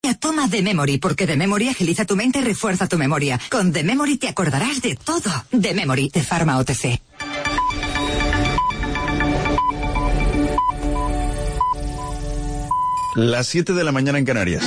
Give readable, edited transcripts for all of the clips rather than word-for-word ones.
Toma The Memory, porque The Memory agiliza tu mente y refuerza tu memoria. Con The Memory te acordarás de todo. The Memory, de Pharma OTC. Las 7 de la mañana en Canarias.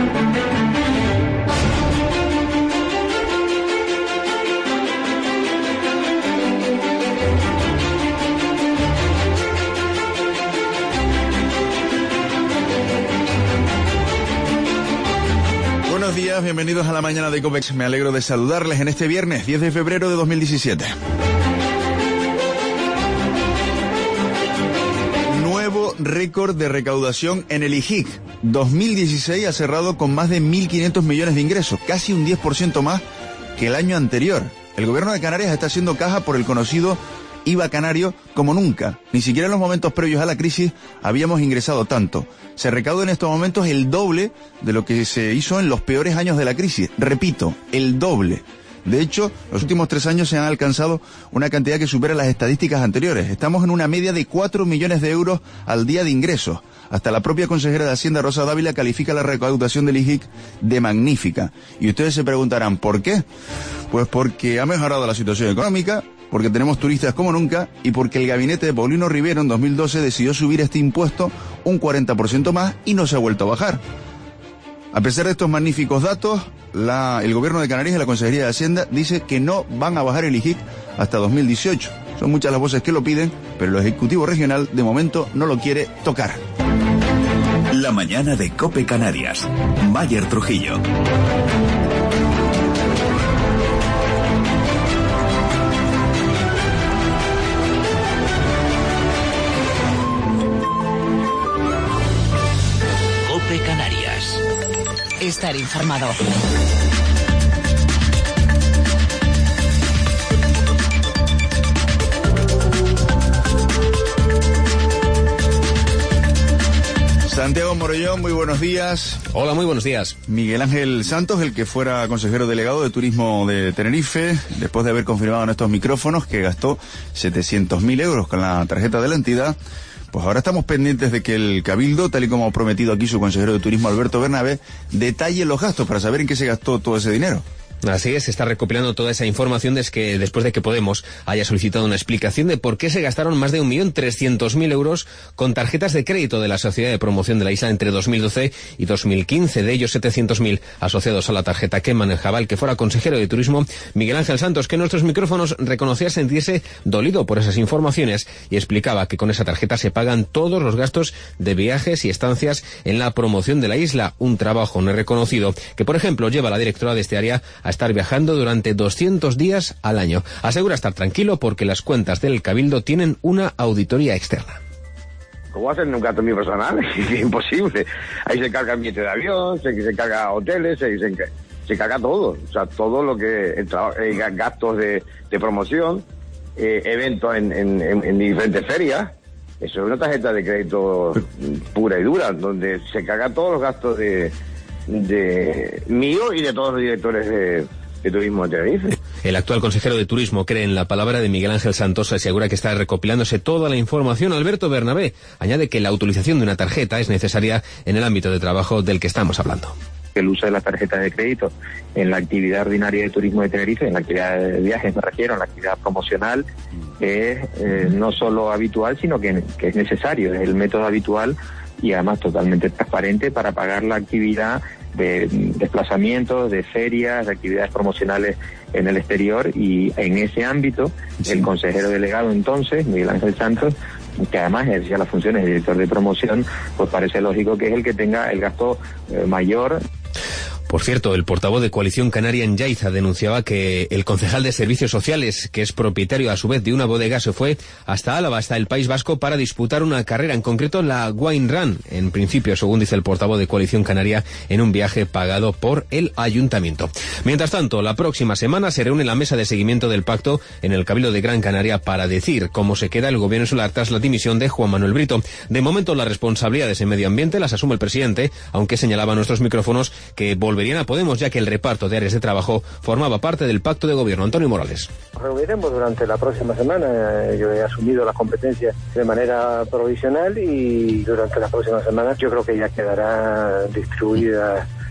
Buenos días, bienvenidos a la mañana de COPE. Me alegro de saludarles en este viernes 10 de febrero de 2017. Nuevo récord de recaudación en el IGIC. 2016 ha cerrado con más de 1.500 millones de ingresos, casi un 10% más que el año anterior. El gobierno de Canarias está haciendo caja por el conocido IVA canario como nunca. Ni siquiera en los momentos previos a la crisis habíamos ingresado tanto. Se recauda en estos momentos el doble de lo que se hizo en los peores años de la crisis. Repito, el doble. De hecho, los últimos 3 años se han alcanzado una cantidad que supera las estadísticas anteriores. Estamos en una media de 4 millones de euros al día de ingresos. Hasta la propia consejera de Hacienda, Rosa Dávila, califica la recaudación del IGIC de magnífica. Y ustedes se preguntarán, ¿por qué? Pues porque ha mejorado la situación económica, porque tenemos turistas como nunca y porque el gabinete de Paulino Rivero en 2012 decidió subir este impuesto un 40% más y no se ha vuelto a bajar. A pesar de estos magníficos datos, el gobierno de Canarias y la Consejería de Hacienda dice que no van a bajar el IGIC hasta 2018. Son muchas las voces que lo piden, pero el Ejecutivo Regional de momento no lo quiere tocar. La mañana de COPE Canarias. Mayer Trujillo. COPE Canarias. Estar informado. Santiago Morellón, muy buenos días. Hola, muy buenos días. Miguel Ángel Santos, el que fuera consejero delegado de Turismo de Tenerife, después de haber confirmado en estos micrófonos que gastó 700.000 euros con la tarjeta de la entidad, pues ahora estamos pendientes de que el Cabildo, tal y como ha prometido aquí su consejero de Turismo Alberto Bernabé, detalle los gastos para saber en qué se gastó todo ese dinero. Así es, se está recopilando toda esa información después de que Podemos haya solicitado una explicación de por qué se gastaron más de 1.300.000 euros con tarjetas de crédito de la Sociedad de Promoción de la Isla entre 2012 y 2015. De ellos, 700.000 asociados a la tarjeta que manejaba el que fuera consejero de Turismo, Miguel Ángel Santos, que en nuestros micrófonos reconocía sentirse dolido por esas informaciones y explicaba que con esa tarjeta se pagan todos los gastos de viajes y estancias en la promoción de la isla, un trabajo no reconocido que, por ejemplo, lleva a la directora de este área a estar viajando durante 200 días al año. Asegura estar tranquilo porque las cuentas del Cabildo tienen una auditoría externa. ¿Cómo va a ser un gasto mío personal? Es imposible. Ahí se carga el billete de avión, se carga hoteles, se carga todo. O sea, todo lo que... gastos de promoción, eventos en diferentes ferias. Eso es una tarjeta de crédito pura y dura, donde se carga todos los gastos de mío y de todos los directores de Turismo de Tenerife. El actual consejero de Turismo cree en la palabra de Miguel Ángel Santos y asegura que está recopilándose toda la información. Alberto Bernabé añade que la utilización de una tarjeta es necesaria en el ámbito de trabajo del que estamos hablando. El uso de la tarjeta de crédito en la actividad ordinaria de Turismo de Tenerife, en la actividad de viajes me refiero, en la actividad promocional, es no solo habitual, sino que es necesario, es el método habitual y además totalmente transparente para pagar la actividad de desplazamientos, de ferias, de actividades promocionales en el exterior, y en ese ámbito el consejero delegado entonces, Miguel Ángel Santos, que además ejercía las funciones de director de promoción, pues parece lógico que es el que tenga el gasto mayor. Por cierto, el portavoz de Coalición Canaria en Yaiza denunciaba que el concejal de Servicios Sociales, que es propietario a su vez de una bodega, se fue hasta Álava, hasta el País Vasco, para disputar una carrera, en concreto la Wine Run, en principio, según dice el portavoz de Coalición Canaria, en un viaje pagado por el ayuntamiento. Mientras tanto, la próxima semana se reúne la mesa de seguimiento del pacto en el Cabildo de Gran Canaria para decir cómo se queda el gobierno insular tras la dimisión de Juan Manuel Brito. De momento, las responsabilidades en medio ambiente las asume el presidente, aunque señalaba a nuestros micrófonos que volverían a Podemos, ya que el reparto de áreas de trabajo formaba parte del pacto de gobierno. Antonio Morales. Nos reuniremos durante la próxima semana. Yo he asumido las competencias de manera provisional y durante las próximas semanas yo creo que ya quedará distribuida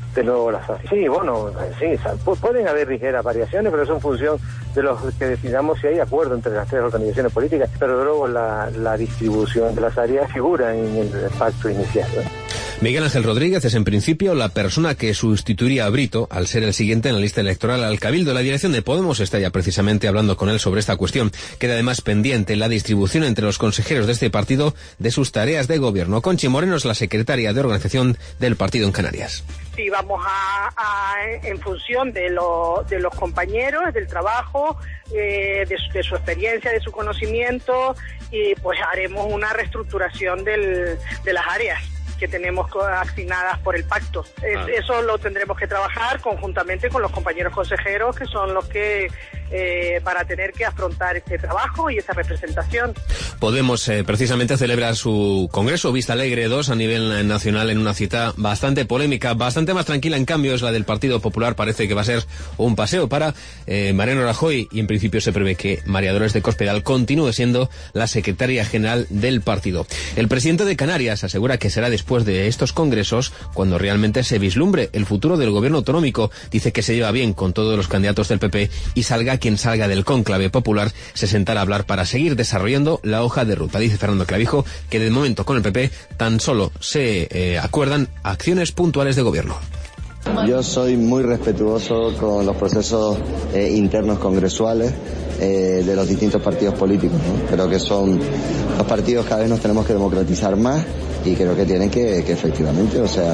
de nuevo las áreas. Sí, bueno, sí, pueden haber ligeras variaciones, pero eso en función de los que decidamos si hay acuerdo entre las tres organizaciones políticas, pero luego la distribución de las áreas figura en el pacto inicial, ¿no? Miguel Ángel Rodríguez es en principio la persona que sustituiría a Brito al ser el siguiente en la lista electoral al Cabildo. La dirección de Podemos está ya precisamente hablando con él sobre esta cuestión. Queda además pendiente la distribución entre los consejeros de este partido de sus tareas de gobierno. Conchi Moreno es la secretaria de organización del partido en Canarias. Sí, vamos en función de los compañeros, del trabajo, de su experiencia, de su conocimiento, y pues haremos una reestructuración de las áreas que tenemos asignadas por el pacto. Eso lo tendremos que trabajar conjuntamente con los compañeros consejeros, que son los que para tener que afrontar este trabajo y esta representación. Podemos precisamente celebrar su Congreso Vista Alegre 2 a nivel nacional en una cita bastante polémica, bastante más tranquila en cambio es la del Partido Popular. Parece que va a ser un paseo para Mariano Rajoy, y en principio se prevé que María Dolores de Cospedal continúe siendo la secretaria general del partido. El presidente de Canarias asegura que será después de estos congresos cuando realmente se vislumbre el futuro del gobierno autonómico. Dice que se lleva bien con todos los candidatos del PP y salga quien salga del cónclave popular, se sentará a hablar para seguir desarrollando la hoja de ruta. Dice Fernando Clavijo que de momento con el PP tan solo se acuerdan acciones puntuales de gobierno. Yo soy muy respetuoso con los procesos internos congresuales de los distintos partidos políticos, ¿no? Creo que son los partidos, cada vez nos tenemos que democratizar más, y creo que tienen que efectivamente,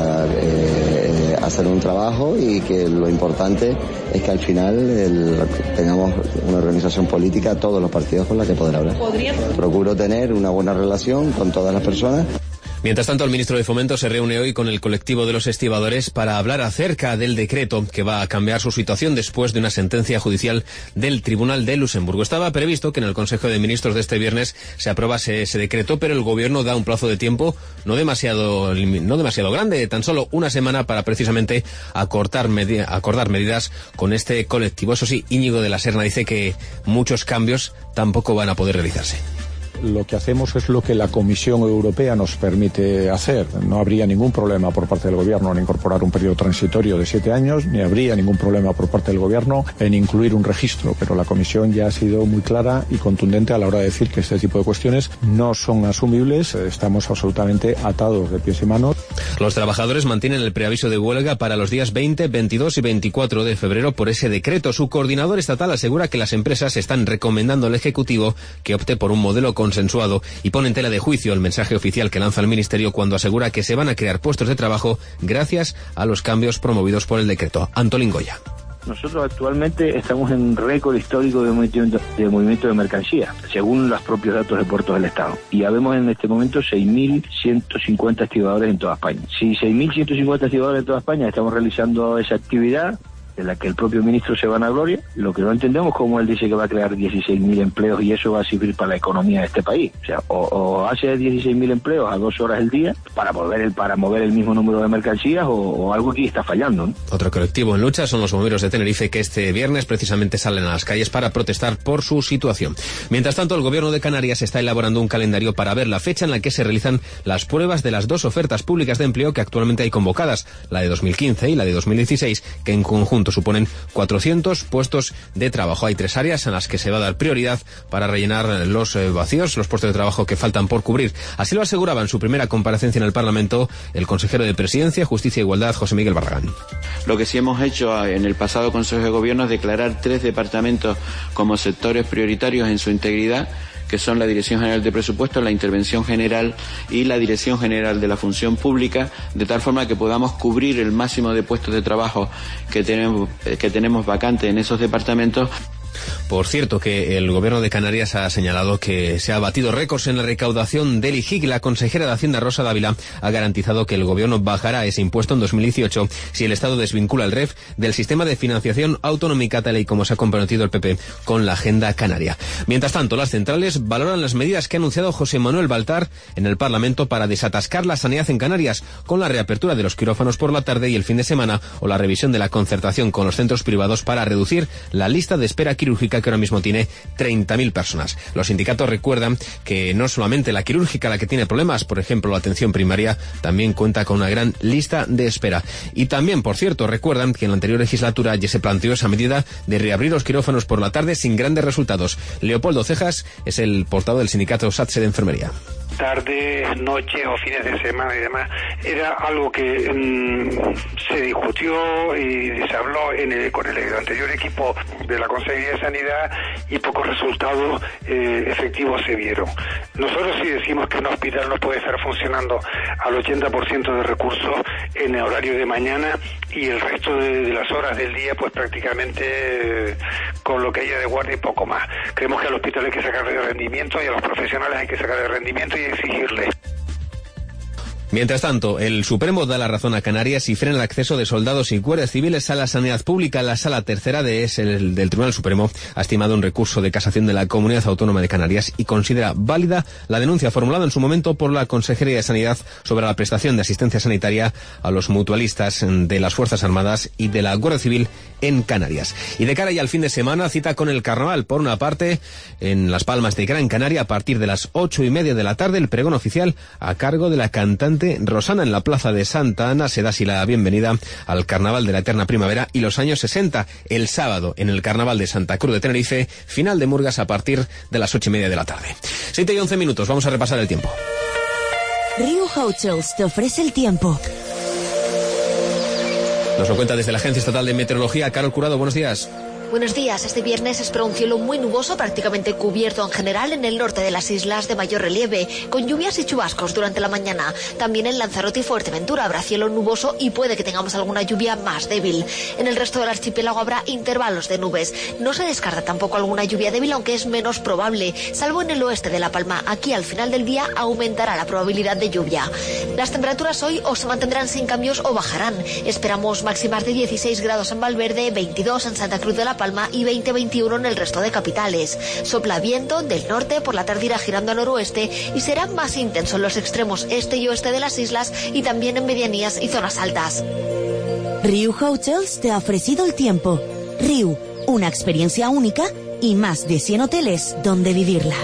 hacer un trabajo, y que lo importante es que al final tengamos una organización política, todos los partidos con la que poder hablar. Procuro tener una buena relación con todas las personas. Mientras tanto, el ministro de Fomento se reúne hoy con el colectivo de los estibadores para hablar acerca del decreto que va a cambiar su situación después de una sentencia judicial del Tribunal de Luxemburgo. Estaba previsto que en el Consejo de Ministros de este viernes se aprobase ese decreto, pero el Gobierno da un plazo de tiempo no demasiado grande, tan solo una semana, para precisamente acordar medidas con este colectivo. Eso sí, Íñigo de la Serna dice que muchos cambios tampoco van a poder realizarse. Lo que hacemos es lo que la Comisión Europea nos permite hacer. No habría ningún problema por parte del Gobierno en incorporar un periodo transitorio de 7 años, ni habría ningún problema por parte del Gobierno en incluir un registro, pero la Comisión ya ha sido muy clara y contundente a la hora de decir que este tipo de cuestiones no son asumibles. Estamos absolutamente atados de pies y manos. Los trabajadores mantienen el preaviso de huelga para los días 20, 22 y 24 de febrero por ese decreto. Su coordinador estatal asegura que las empresas están recomendando al Ejecutivo que opte por un modelo consensuado, y pone en tela de juicio el mensaje oficial que lanza el Ministerio cuando asegura que se van a crear puestos de trabajo gracias a los cambios promovidos por el decreto. Antolín Goya. Nosotros actualmente estamos en récord histórico de movimiento de mercancías, según los propios datos de Puertos del Estado. Y habemos en este momento 6.150 estibadores en toda España. Si 6.150 estibadores en toda España estamos realizando esa actividad, de la que el propio ministro se vanagloria, lo que no entendemos es cómo él dice que va a crear 16.000 empleos y eso va a servir para la economía de este país. O sea, o hace 16.000 empleos a 2 horas al día para mover el mismo número de mercancías, o algo aquí está fallando, ¿no? Otro colectivo en lucha son los bomberos de Tenerife, que este viernes precisamente salen a las calles para protestar por su situación. Mientras tanto, el Gobierno de Canarias está elaborando un calendario para ver la fecha en la que se realizan las pruebas de las 2 ofertas públicas de empleo que actualmente hay convocadas, la de 2015 y la de 2016, que en conjunto suponen 400 puestos de trabajo. Hay 3 áreas en las que se va a dar prioridad para rellenar los vacíos, los puestos de trabajo que faltan por cubrir. Así lo aseguraba en su primera comparecencia en el Parlamento el consejero de Presidencia, Justicia e Igualdad, José Miguel Barragán. Lo que sí hemos hecho en el pasado Consejo de Gobierno es declarar 3 departamentos como sectores prioritarios en su integridad, que son la Dirección General de Presupuestos, la Intervención General y la Dirección General de la Función Pública, de tal forma que podamos cubrir el máximo de puestos de trabajo que tenemos vacantes en esos departamentos. Por cierto, que el Gobierno de Canarias ha señalado que se ha batido récords en la recaudación del IGIC. La consejera de Hacienda, Rosa Dávila, ha garantizado que el Gobierno bajará ese impuesto en 2018 si el Estado desvincula el REF del sistema de financiación autonómica, tal y como se ha comprometido el PP con la Agenda Canaria. Mientras tanto, las centrales valoran las medidas que ha anunciado José Manuel Baltar en el Parlamento para desatascar la sanidad en Canarias, con la reapertura de los quirófanos por la tarde y el fin de semana, o la revisión de la concertación con los centros privados para reducir la lista de espera quirúrgica. quirúrgica, que ahora mismo tiene 30.000 personas. Los sindicatos recuerdan que no solamente la quirúrgica la que tiene problemas, por ejemplo, la atención primaria también cuenta con una gran lista de espera. Y también, por cierto, recuerdan que en la anterior legislatura ya se planteó esa medida de reabrir los quirófanos por la tarde sin grandes resultados. Leopoldo Cejas es el portavoz del sindicato SATSE de enfermería. Tardes, noches o fines de semana y demás, era algo que se discutió y se habló con el anterior equipo de la Consejería de Sanidad y pocos resultados efectivos se vieron. Nosotros sí decimos que un hospital no puede estar funcionando al 80% de recursos en el horario de mañana y el resto de las horas del día pues prácticamente con lo que haya de guardia y poco más. Creemos que al hospital hay que sacarle de rendimiento y a los profesionales hay que sacarle de rendimiento y exigirle. Mientras tanto, el Supremo da la razón a Canarias y frena el acceso de soldados y guardias civiles a la sanidad pública. La Sala Tercera del Tribunal Supremo ha estimado un recurso de casación de la Comunidad Autónoma de Canarias y considera válida la denuncia formulada en su momento por la Consejería de Sanidad sobre la prestación de asistencia sanitaria a los mutualistas de las Fuerzas Armadas y de la Guardia Civil en Canarias. Y de cara ya al fin de semana, cita con el carnaval. Por una parte, en Las Palmas de Gran Canaria, a partir de las 8:30 de la tarde, el pregón oficial a cargo de la cantante Rosana. En la plaza de Santa Ana se da así la bienvenida al Carnaval de la Eterna Primavera y los años 60. El sábado, en el Carnaval de Santa Cruz de Tenerife, final de murgas a partir de las 8:30 de la tarde. 7:11, vamos a repasar el tiempo. Riu Hotels te ofrece el tiempo. Nos lo cuenta desde la Agencia Estatal de Meteorología, Carol Curado, buenos días. Buenos días. Este viernes espera un cielo muy nuboso, prácticamente cubierto en general en el norte de las islas de mayor relieve, con lluvias y chubascos durante la mañana. También en Lanzarote y Fuerteventura habrá cielo nuboso y puede que tengamos alguna lluvia más débil. En el resto del archipiélago habrá intervalos de nubes. No se descarta tampoco alguna lluvia débil, aunque es menos probable, salvo en el oeste de La Palma. Aquí al final del día aumentará la probabilidad de lluvia. Las temperaturas hoy o se mantendrán sin cambios o bajarán. Esperamos máximas de 16 grados en Valverde, 22 en Santa Cruz de la Palma y 20-21 en el resto de capitales. Sopla viento del norte, por la tarde irá girando a noroeste y será más intenso en los extremos este y oeste de las islas y también en medianías y zonas altas. Riu Hotels te ha ofrecido el tiempo. Riu, una experiencia única y más de 100 hoteles donde vivirla.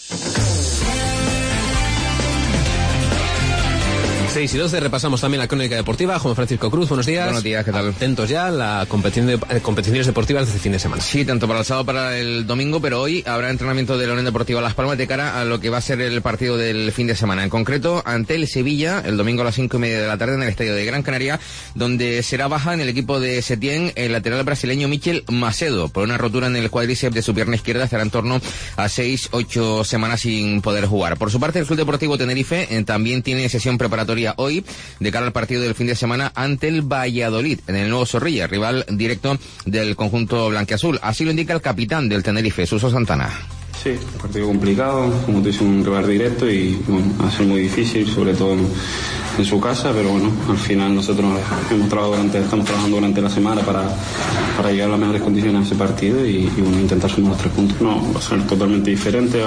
6:12, repasamos también la crónica deportiva. Juan Francisco Cruz, buenos días. Buenos días, ¿qué tal? Atentos ya a la competiciones deportivas de este fin de semana. Sí, tanto para el sábado como para el domingo, pero hoy habrá entrenamiento de la Unión Deportiva Las Palmas de cara a lo que va a ser el partido del fin de semana. En concreto, ante el Sevilla, el domingo a las 5:30 de la tarde en el Estadio de Gran Canaria, donde será baja en el equipo de Setién el lateral brasileño Michel Macedo. Por una rotura en el cuádriceps de su pierna izquierda, estará en torno a 6-8 semanas sin poder jugar. Por su parte, el Club Deportivo Tenerife también tiene sesión preparatoria hoy de cara al partido del fin de semana ante el Valladolid en el Nuevo Zorrilla, rival directo del conjunto blanquiazul. Así lo indica el capitán del Tenerife, Suso Santana. Sí, un partido complicado, como tú dices, un rival directo y bueno, va a ser muy difícil, sobre todo en su casa, pero bueno, al final nosotros estamos trabajando durante la semana para llegar a las mejores condiciones a ese partido y bueno, intentar sumar los 3 puntos. No, va a ser totalmente diferente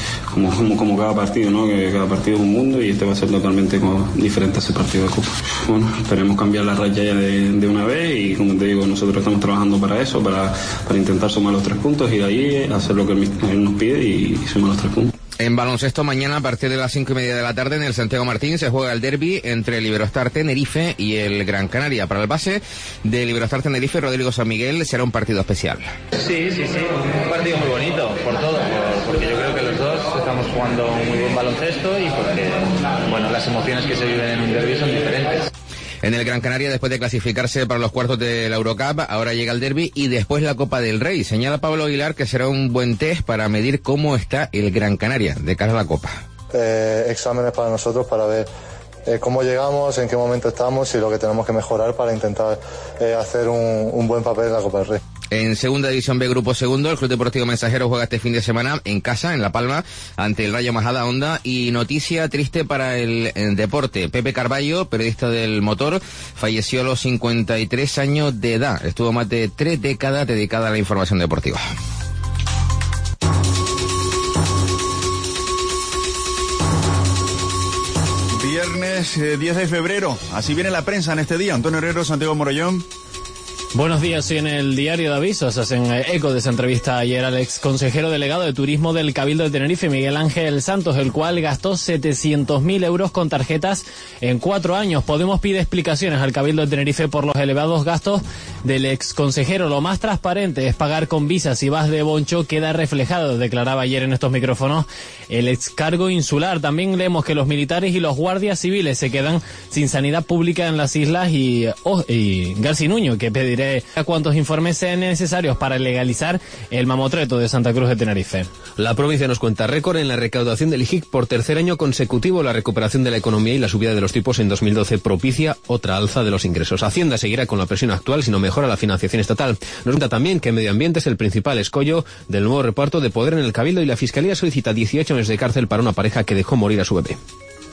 como cada partido, ¿no? Que cada partido es un mundo y este va a ser totalmente diferente a ese partido de Copa. Bueno, esperemos cambiar la raya ya de una vez y como te digo, nosotros estamos trabajando para eso, para intentar sumar los 3 puntos y de ahí hacer lo que él nos pide y sumar los 3 puntos. En baloncesto, mañana a partir de las 5:30 de la tarde en el Santiago Martín se juega el derbi entre el Iberostar Tenerife y el Gran Canaria. Para el base del Iberostar Tenerife, Rodrigo San Miguel, será un partido especial. Sí, un partido muy bonito, por todo, porque yo creo que los dos estamos jugando muy buen baloncesto y porque, bueno, las emociones que se viven en un derbi son diferentes. En el Gran Canaria, después de clasificarse para los cuartos de la Eurocup, ahora llega el derbi y después la Copa del Rey. Señala Pablo Aguilar que será un buen test para medir cómo está el Gran Canaria de cara a la Copa. Exámenes para nosotros para ver cómo llegamos, en qué momento estamos y lo que tenemos que mejorar para intentar hacer un buen papel en la Copa del Rey. En Segunda División B, Grupo Segundo, el Club Deportivo Mensajero juega este fin de semana en casa, en La Palma, ante el Rayo Majadahonda. Y noticia triste para el deporte. Pepe Carballo, periodista del motor, falleció a los 53 años de edad. Estuvo más de 3 décadas dedicada a la información deportiva. Viernes 10 de febrero. Así viene la prensa en este día. Antonio Herrero, Santiago Morellón. Buenos días, hoy en el Diario de Avisos hacen eco de esa entrevista ayer al ex consejero delegado de Turismo del Cabildo de Tenerife, Miguel Ángel Santos, el cual gastó 700.000 euros con tarjetas en 4 años. Podemos pide explicaciones al Cabildo de Tenerife por los elevados gastos del ex consejero. Lo más transparente es pagar con visas y vas de boncho, queda reflejado, declaraba ayer en estos micrófonos el ex cargo insular. También leemos que los militares y los guardias civiles se quedan sin sanidad pública en las islas y García Nuño, que pediré a cuantos informes sean necesarios para legalizar el mamotreto de Santa Cruz de Tenerife. La provincia nos cuenta récord en la recaudación del IJIC por tercer año consecutivo. La recuperación de la economía y la subida de los tipos en 2012 propicia otra alza de los ingresos. Hacienda seguirá con la presión actual si no mejora la financiación estatal. Nos cuenta también que Medio Ambiente es el principal escollo del nuevo reparto de poder en el Cabildo y la Fiscalía solicita 18 meses de cárcel para una pareja que dejó morir a su bebé.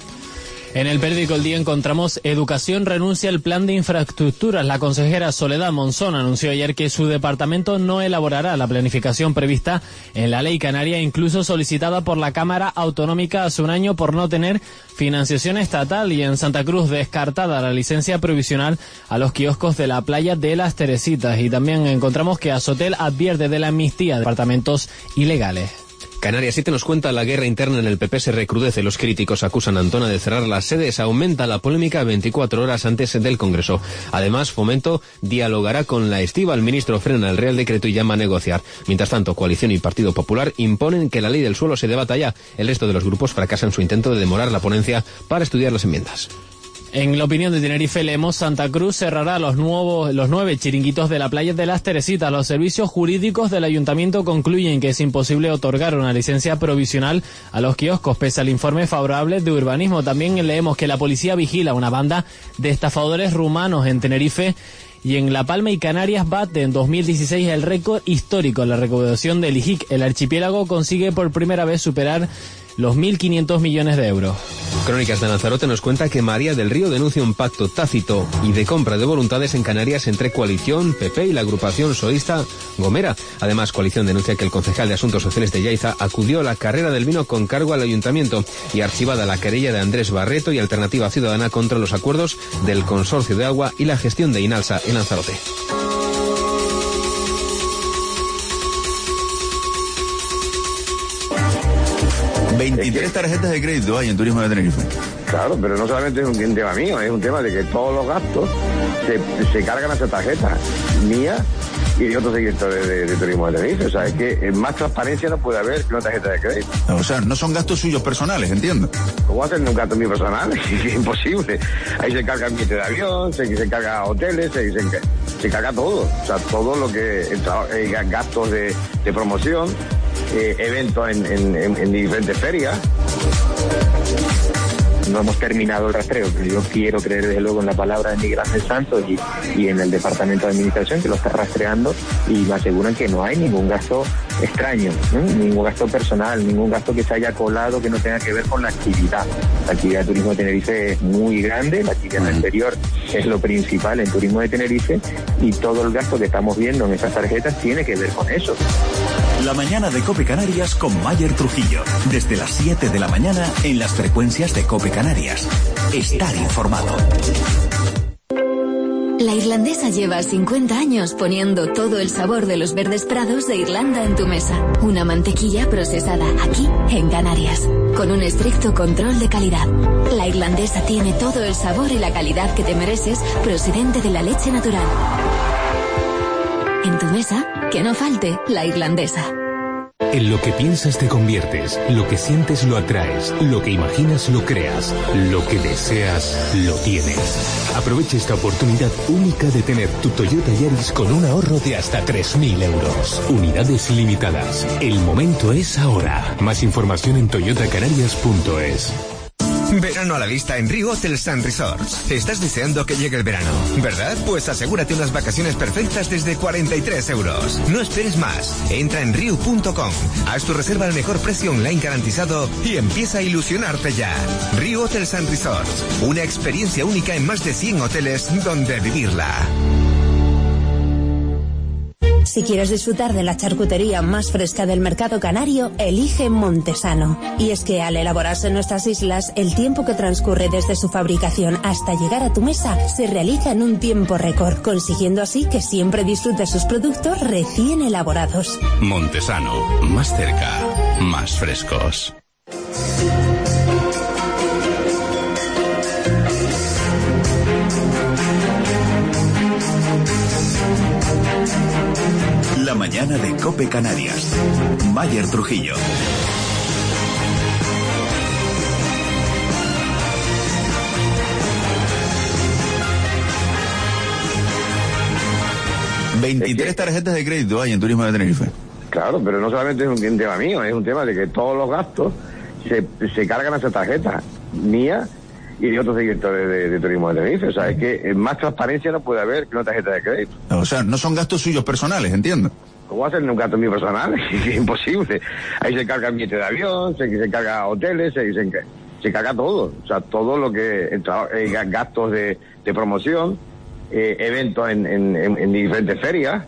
En el periódico El Día encontramos Educación renuncia al plan de infraestructuras. La consejera Soledad Monzón anunció ayer que su departamento no elaborará la planificación prevista en la ley canaria, incluso solicitada por la Cámara Autonómica hace un año por no tener financiación estatal. Y en Santa Cruz descartada la licencia provisional a los kioscos de la playa de Las Teresitas. Y también encontramos que Azotel advierte de la amnistía de departamentos ilegales. Canarias 7 nos cuenta la guerra interna en el PP se recrudece. Los críticos acusan a Antona de cerrar las sedes. Aumenta la polémica 24 horas antes del Congreso. Además, Fomento dialogará con la Estiba. El ministro frena el Real Decreto y llama a negociar. Mientras tanto, Coalición y Partido Popular imponen que la ley del suelo se debata ya. El resto de los grupos fracasan su intento de demorar la ponencia para estudiar las enmiendas. En la opinión de Tenerife leemos Santa Cruz cerrará los 9 chiringuitos de la playa de Las Teresitas. Los servicios jurídicos del ayuntamiento concluyen que es imposible otorgar una licencia provisional a los kioscos pese al informe favorable de urbanismo. También leemos que la policía vigila una banda de estafadores rumanos en Tenerife. Y en La Palma y Canarias bate en 2016 el récord histórico. La recaudación del IJIC. El archipiélago consigue por primera vez superar los 1.500 millones de euros. Crónicas de Lanzarote nos cuenta que María del Río denuncia un pacto tácito y de compra de voluntades en Canarias entre Coalición, PP y la agrupación solista Gomera. Además, Coalición denuncia que el concejal de Asuntos Sociales de Yaiza acudió a la carrera del vino con cargo al ayuntamiento y archivada la querella de Andrés Barreto y Alternativa Ciudadana contra los acuerdos del Consorcio de Agua y la gestión de Inalsa en Lanzarote. ¿23 tarjetas de crédito hay en Turismo de Tenerife? Claro, pero no solamente es un tema mío, es un tema de que todos los gastos se cargan a esa tarjeta mía y de otros sectores de Turismo de Tenerife. O sea, es que más transparencia no puede haber que una tarjeta de crédito. O sea, no son gastos suyos personales, entiendo. ¿Cómo hacen un gasto mío personal? Es imposible. Ahí se carga el billete de avión, se carga hoteles, se carga todo. O sea, todo lo que gastos de promoción, eventos en diferentes ferias. No hemos terminado el rastreo, pero yo quiero creer desde luego en la palabra de Miguel Ángel Santos y en el Departamento de Administración que lo está rastreando y me aseguran que no hay ningún gasto extraño, ¿no? Ningún gasto personal, ningún gasto que se haya colado que no tenga que ver con la actividad. La actividad de Turismo de Tenerife es muy grande, la actividad exterior es lo principal en Turismo de Tenerife y todo el gasto que estamos viendo en esas tarjetas tiene que ver con eso. La mañana de COPE Canarias con Mayer Trujillo. Desde las 7 de la mañana en las frecuencias de COPE Canarias. Estar informado. La Irlandesa lleva 50 años poniendo todo el sabor de los verdes prados de Irlanda en tu mesa. Una mantequilla procesada aquí, en Canarias, con un estricto control de calidad. La Irlandesa tiene todo el sabor y la calidad que te mereces procedente de la leche natural. En tu mesa, que no falte la Irlandesa. En lo que piensas te conviertes, lo que sientes lo atraes, lo que imaginas lo creas, lo que deseas lo tienes. Aprovecha esta oportunidad única de tener tu Toyota Yaris con un ahorro de hasta 3.000 euros. Unidades limitadas. El momento es ahora. Más información en toyotacanarias.es. Verano a la vista en Rio Hotels & Resorts. Estás deseando que llegue el verano, ¿verdad? Pues asegúrate unas vacaciones perfectas desde 43 euros. No esperes más. Entra en riu.com, haz tu reserva al mejor precio online garantizado y empieza a ilusionarte ya. Rio Hotels & Resorts. Una experiencia única en más de 100 hoteles donde vivirla. Si quieres disfrutar de la charcutería más fresca del mercado canario, elige Montesano. Y es que al elaborarse en nuestras islas, el tiempo que transcurre desde su fabricación hasta llegar a tu mesa se realiza en un tiempo récord, consiguiendo así que siempre disfrutes sus productos recién elaborados. Montesano, más cerca, más frescos. La mañana de COPE Canarias. Mayer Trujillo. ¿23 tarjetas de crédito hay en Turismo de Tenerife? Claro, pero no solamente es un tema mío, es un tema de que todos los gastos se cargan a esa tarjeta mía y de otros directores de Turismo de Tenerife. O sea, es que más transparencia no puede haber que una tarjeta de crédito. O sea, no son gastos suyos personales, entiendo. ¿Cómo va a ser un gasto mío personal? Es imposible. Ahí se carga el billete de avión, se carga hoteles, se carga todo. O sea, todo lo que gastos de promoción, eventos en diferentes ferias.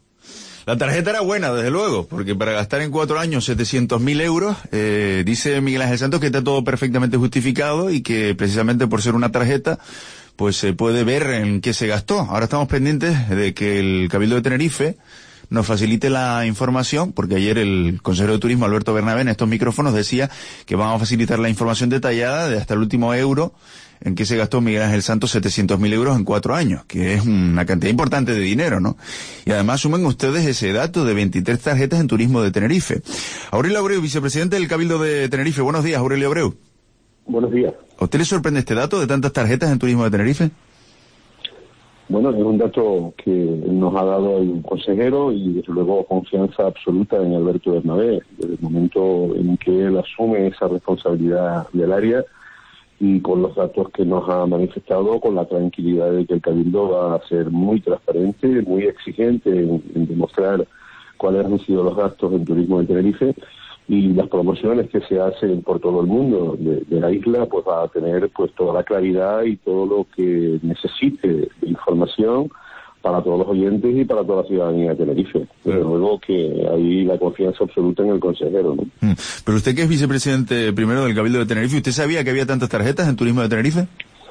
La tarjeta era buena, desde luego, porque para gastar en 4 años 700.000 euros, dice Miguel Ángel Santos que está todo perfectamente justificado y que precisamente por ser una tarjeta, pues se puede ver en qué se gastó. Ahora estamos pendientes de que el Cabildo de Tenerife nos facilite la información, porque ayer el consejero de Turismo, Alberto Bernabé, en estos micrófonos decía que vamos a facilitar la información detallada de hasta el último euro en que se gastó Miguel Ángel Santos 700.000 euros en 4 años, que es una cantidad importante de dinero, ¿no? Y además sumen ustedes ese dato de 23 tarjetas en Turismo de Tenerife. Aurelio Abreu, vicepresidente del Cabildo de Tenerife. Buenos días, Aurelio Abreu. Buenos días. ¿A usted le sorprende este dato de tantas tarjetas en Turismo de Tenerife? Bueno, es un dato que nos ha dado el consejero y desde luego confianza absoluta en Alberto Bernabé, desde el momento en que él asume esa responsabilidad del área y con los datos que nos ha manifestado, con la tranquilidad de que el Cabildo va a ser muy transparente, muy exigente en demostrar cuáles han sido los gastos en Turismo de Tenerife, y las promociones que se hacen por todo el mundo de la isla, pues va a tener pues toda la claridad y todo lo que necesite de información para todos los oyentes y para toda la ciudadanía de Tenerife. Desde luego que hay la confianza absoluta en el consejero, ¿no? Pero usted, que es vicepresidente primero del Cabildo de Tenerife, ¿usted sabía que había tantas tarjetas en Turismo de Tenerife?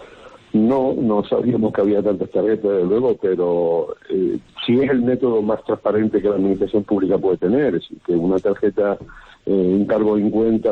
No sabíamos que había tantas tarjetas, desde luego, pero sí es el método más transparente que la administración pública puede tener. Es decir, que una tarjeta, un cargo en cuenta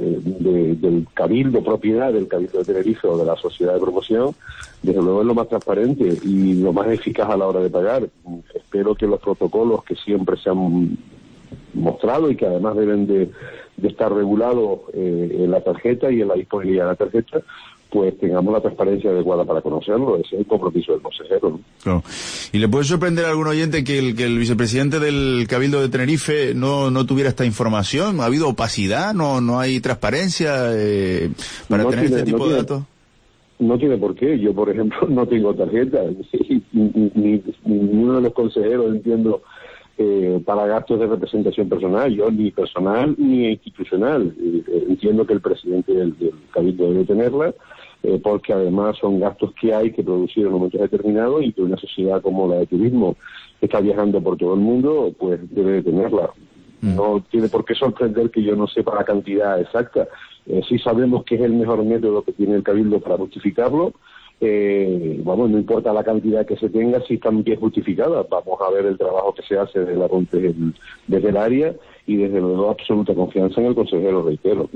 del Cabildo, propiedad del Cabildo de Tenerife o de la sociedad de promoción, desde luego es lo más transparente y lo más eficaz a la hora de pagar. Espero que los protocolos que siempre se han mostrado y que además deben de estar regulados en la tarjeta y en la disponibilidad de la tarjeta, pues tengamos la transparencia adecuada para conocerlo. Ese es el compromiso del consejero, ¿no? Claro. ¿Y le puede sorprender a algún oyente que el vicepresidente del Cabildo de Tenerife no tuviera esta información? ¿Ha habido opacidad? ¿No hay transparencia para tener este tipo de datos? No tiene por qué. Yo, por ejemplo, no tengo tarjeta. Ni uno de los consejeros, entiendo, para gastos de representación personal, yo ni personal ni institucional. Entiendo que el presidente del Cabildo debe tenerla, porque además son gastos que hay que producir en momentos determinados y que una sociedad como la de turismo, que está viajando por todo el mundo, pues debe de tenerla. No tiene por qué sorprender que yo no sepa la cantidad exacta. Sí sabemos que es el mejor método que tiene el Cabildo para justificarlo. No importa la cantidad que se tenga, si están bien justificadas. Vamos a ver el trabajo que se hace desde el área y desde luego absoluta confianza en el consejero, reitero.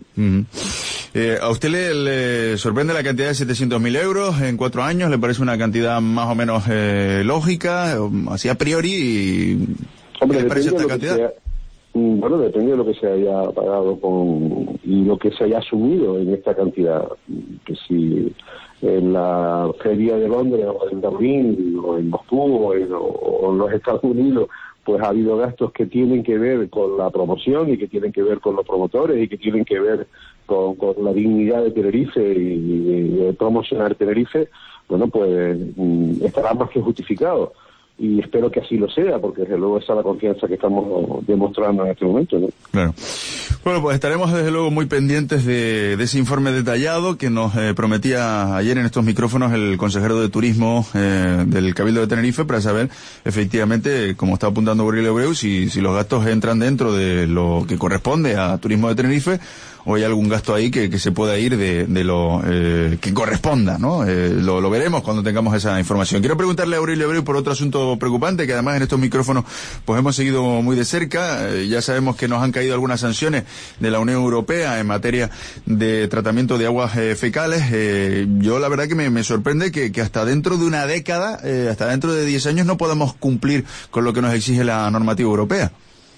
¿A usted le sorprende la cantidad de 700.000 euros en 4 años? ¿Le parece una cantidad más o menos lógica, así a priori? Hombre, ¿qué le parece esta cantidad? Depende de lo que se haya pagado y lo que se haya asumido en esta cantidad. Que si en la Feria de Londres o en Berlín o en Moscú o en los Estados Unidos, pues ha habido gastos que tienen que ver con la promoción y que tienen que ver con los promotores y que tienen que ver con la dignidad de Tenerife y de promocionar Tenerife. Bueno, pues estará más que justificado. Y espero que así lo sea, porque desde luego esa es la confianza que estamos demostrando en este momento, ¿no? Claro. Bueno, pues estaremos desde luego muy pendientes de ese informe detallado que nos prometía ayer en estos micrófonos el consejero de Turismo del Cabildo de Tenerife, para saber efectivamente, como está apuntando Aurelio Abreu, si los gastos entran dentro de lo que corresponde a Turismo de Tenerife, o hay algún gasto ahí que se pueda ir de lo que corresponda, ¿no? Lo veremos cuando tengamos esa información. Quiero preguntarle a Aurelio Abreu por otro asunto preocupante, que además en estos micrófonos pues hemos seguido muy de cerca. Ya sabemos que nos han caído algunas sanciones de la Unión Europea en materia de tratamiento de aguas fecales. Yo la verdad que me sorprende que hasta dentro de una década, hasta dentro de 10 años, no podamos cumplir con lo que nos exige la normativa europea.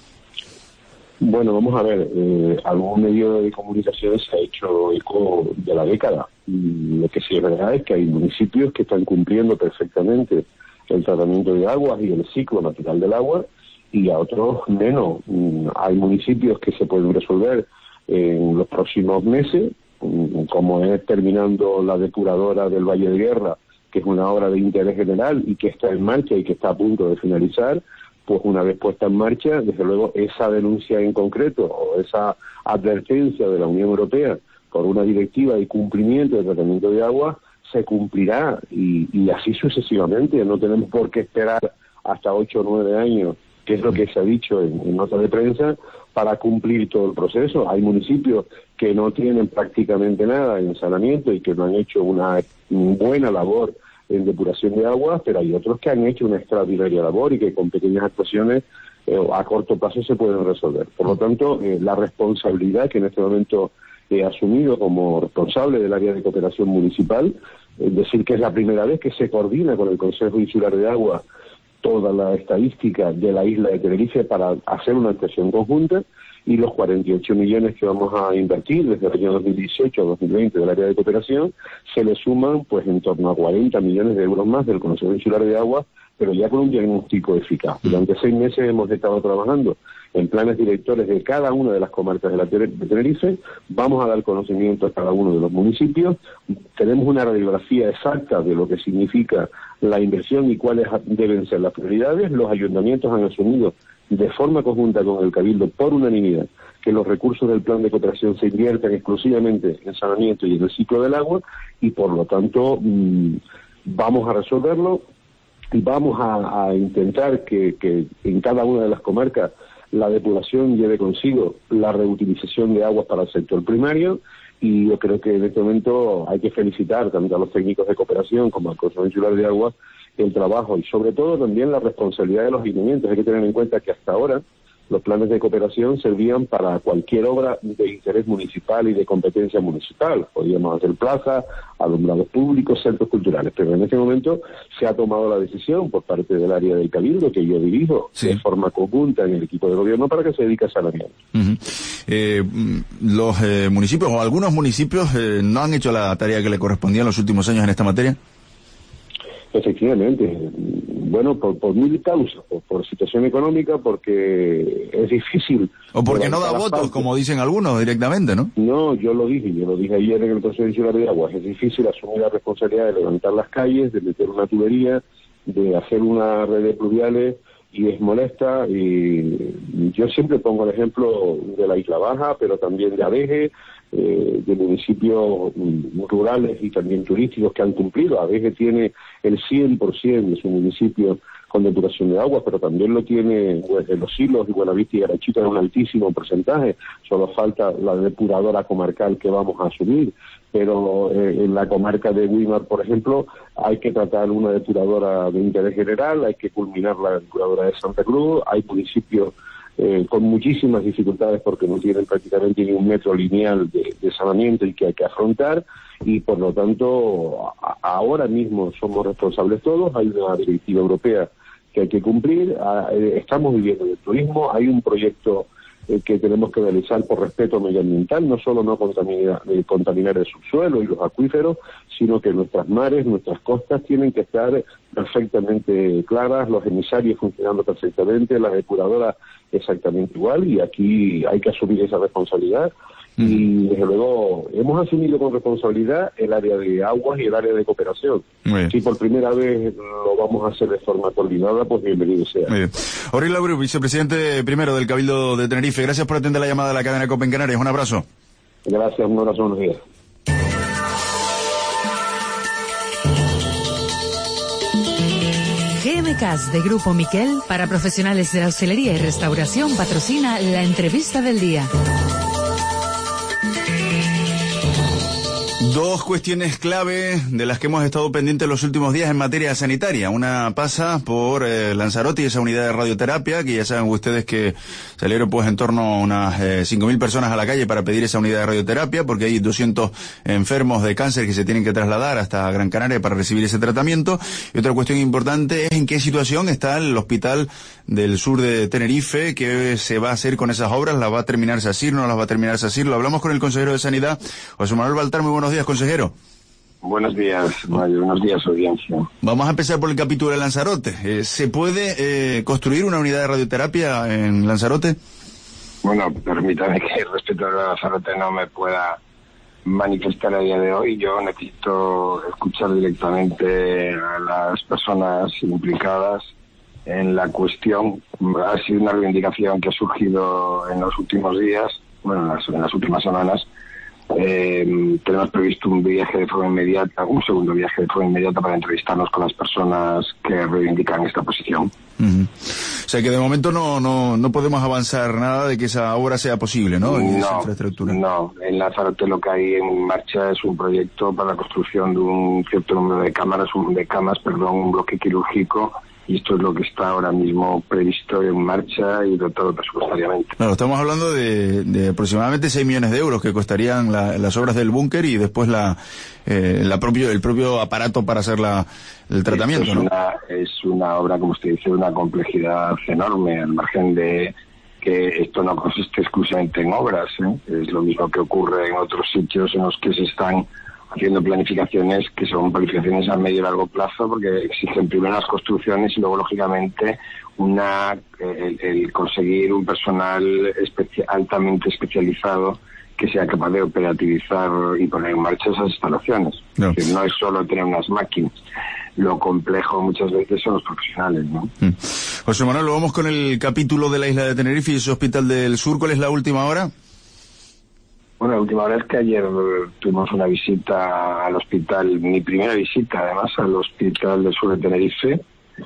Bueno, vamos a ver, algún medio de comunicación se ha hecho eco de la década. Y lo que sí es verdad es que hay municipios que están cumpliendo perfectamente el tratamiento de aguas y el ciclo natural del agua, y a otros menos. Hay municipios que se pueden resolver en los próximos meses, como es terminando la depuradora del Valle de Guerra, que es una obra de interés general y que está en marcha y que está a punto de finalizar. Pues una vez puesta en marcha, desde luego esa denuncia en concreto o esa advertencia de la Unión Europea por una directiva de cumplimiento de tratamiento de agua se cumplirá, y así sucesivamente. No tenemos por qué esperar hasta 8 o 9 años, que es lo que se ha dicho en nota de prensa, para cumplir todo el proceso. Hay municipios que no tienen prácticamente nada en saneamiento y que no han hecho una buena labor en depuración de aguas, pero hay otros que han hecho una extraordinaria labor y que con pequeñas actuaciones a corto plazo se pueden resolver. Por lo tanto, la responsabilidad que en este momento he asumido como responsable del área de cooperación municipal, es decir, que es la primera vez que se coordina con el Consejo Insular de Agua toda la estadística de la isla de Tenerife para hacer una actuación conjunta, y los 48 millones que vamos a invertir desde el año 2018 a 2020 del área de cooperación, se le suman pues en torno a 40 millones de euros más del Consejo Insular de Agua, pero ya con un diagnóstico eficaz. Durante 6 meses hemos estado trabajando en planes directores de cada una de las comarcas de Tenerife. Vamos a dar conocimiento a cada uno de los municipios. Tenemos una radiografía exacta de lo que significa la inversión y cuáles deben ser las prioridades. Los ayuntamientos han asumido de forma conjunta con el Cabildo, por unanimidad, que los recursos del plan de cooperación se inviertan exclusivamente en saneamiento y en el ciclo del agua, y por lo tanto vamos a resolverlo y vamos a intentar que en cada una de las comarcas la depuración lleve consigo la reutilización de aguas para el sector primario. Y yo creo que en este momento hay que felicitar tanto a los técnicos de cooperación como al Consejo Insular de Agua el trabajo, y sobre todo también la responsabilidad de los ayuntamientos. Hay que tener en cuenta que hasta ahora los planes de cooperación servían para cualquier obra de interés municipal y de competencia municipal. Podíamos hacer plazas, alumbrados públicos, centros culturales, pero en este momento se ha tomado la decisión por parte del área del Cabildo, que yo dirijo, de forma conjunta en el equipo de gobierno, para que se dedique a saneamiento. Los municipios, o algunos municipios, no han hecho la tarea que le correspondía en los últimos años en esta materia. Efectivamente, bueno, por mil causas, por situación económica, porque es difícil. O porque no da votos, como dicen algunos directamente, ¿no? No, yo lo dije ayer en el Consejo Insular de Aguas. Es difícil asumir la responsabilidad de levantar las calles, de meter una tubería, de hacer una red de pluviales, y es molesta. Y yo siempre pongo el ejemplo de la Isla Baja, pero también de Adeje, de municipios rurales y también turísticos que han cumplido. Adeje tiene el 100% de su municipio con depuración de agua, pero también lo tiene pues, Los Silos y Buenavista y Garachita en un altísimo porcentaje. Solo falta la depuradora comarcal que vamos a asumir, pero en la comarca de Güímar, por ejemplo, hay que tratar una depuradora de interés general, hay que culminar la depuradora de Santa Cruz. Hay municipios con muchísimas dificultades porque no tienen prácticamente ni un metro lineal de saneamiento y que hay que afrontar, y por lo tanto ahora mismo somos responsables todos. Hay una directiva europea que hay que cumplir. Estamos viviendo del turismo. Hay un proyecto que tenemos que realizar por respeto medioambiental, no solo no contaminar el subsuelo y los acuíferos, sino que nuestras mares, nuestras costas tienen que estar perfectamente claras, los emisarios funcionando perfectamente, las depuradoras exactamente igual, y aquí hay que asumir esa responsabilidad. Y desde luego hemos asumido con responsabilidad el área de aguas y el área de cooperación. Si por primera vez lo vamos a hacer de forma coordinada, pues bienvenido sea. Muy bien. Aurelio Abreu, vicepresidente primero del Cabildo de Tenerife, gracias por atender la llamada de la cadena COPE en Canarias. Un abrazo. Gracias, un abrazo, buenos días. GMCAS de Grupo Miquel, para profesionales de la hostelería y restauración, patrocina la entrevista del día. Dos cuestiones clave de las que hemos estado pendientes los últimos días en materia sanitaria. Una pasa por Lanzarote y esa unidad de radioterapia, que ya saben ustedes que salieron pues en torno a unas 5.000 personas a la calle para pedir esa unidad de radioterapia, porque hay 200 enfermos de cáncer que se tienen que trasladar hasta Gran Canaria para recibir ese tratamiento. Y otra cuestión importante es en qué situación está el hospital del sur de Tenerife, qué se va a hacer con esas obras, ¿las va a terminar SACIR, no las va a terminar SACIR? Lo hablamos con el consejero de Sanidad, José Manuel Baltar. Muy buenos días, consejero. Buenos días, Mayo. Buenos días, audiencia. Vamos a empezar por el capítulo de Lanzarote. ¿Se puede construir una unidad de radioterapia en Lanzarote? Bueno, permítame que respecto a Lanzarote no me pueda manifestar a día de hoy. Yo necesito escuchar directamente a las personas implicadas en la cuestión. Ha sido una reivindicación que ha surgido en los últimos días, bueno, en las últimas semanas. Tenemos previsto un viaje de forma inmediata, un segundo viaje de forma inmediata para entrevistarnos con las personas que reivindican esta posición. O sea que de momento no podemos avanzar nada de que esa obra sea posible, ¿no? Esa infraestructura. No, en Lanzarote lo que hay en marcha es un proyecto para la construcción de un cierto número de camas, un bloque quirúrgico, y esto es lo que está ahora mismo previsto en marcha y dotado presupuestariamente. Claro, estamos hablando de aproximadamente 6 millones de euros que costarían las obras del búnker y después el propio aparato para hacer el tratamiento, ¿no? Es una obra, como usted dice, de una complejidad enorme, al margen de que esto no consiste exclusivamente en obras, ¿eh? Es lo mismo que ocurre en otros sitios en los que se están haciendo planificaciones que son planificaciones a medio y largo plazo, porque exigen primero las construcciones y luego, lógicamente, el conseguir un personal altamente especializado que sea capaz de operativizar y poner en marcha esas instalaciones. No. Es decir, no es solo tener unas máquinas. Lo complejo muchas veces son los profesionales, ¿no? José Manuel, vamos con el capítulo de la isla de Tenerife y ese hospital del sur. ¿Cuál es la última hora? Bueno, la última hora es que ayer tuvimos una visita al hospital, mi primera visita además al hospital del sur de Tenerife.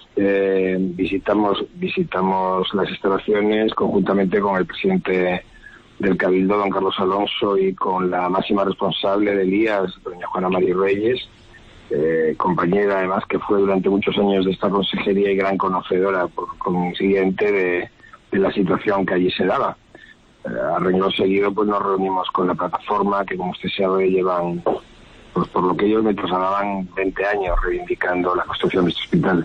Visitamos las instalaciones conjuntamente con el presidente del Cabildo, don Carlos Alonso, y con la máxima responsable del IAS, doña Juana María Reyes, compañera además que fue durante muchos años de esta consejería y gran conocedora por consiguiente de la situación que allí se daba. A renglón seguido pues nos reunimos con la plataforma que, como usted sabe, llevan, pues por lo que ellos me trasladaban 20 años reivindicando la construcción de este hospital.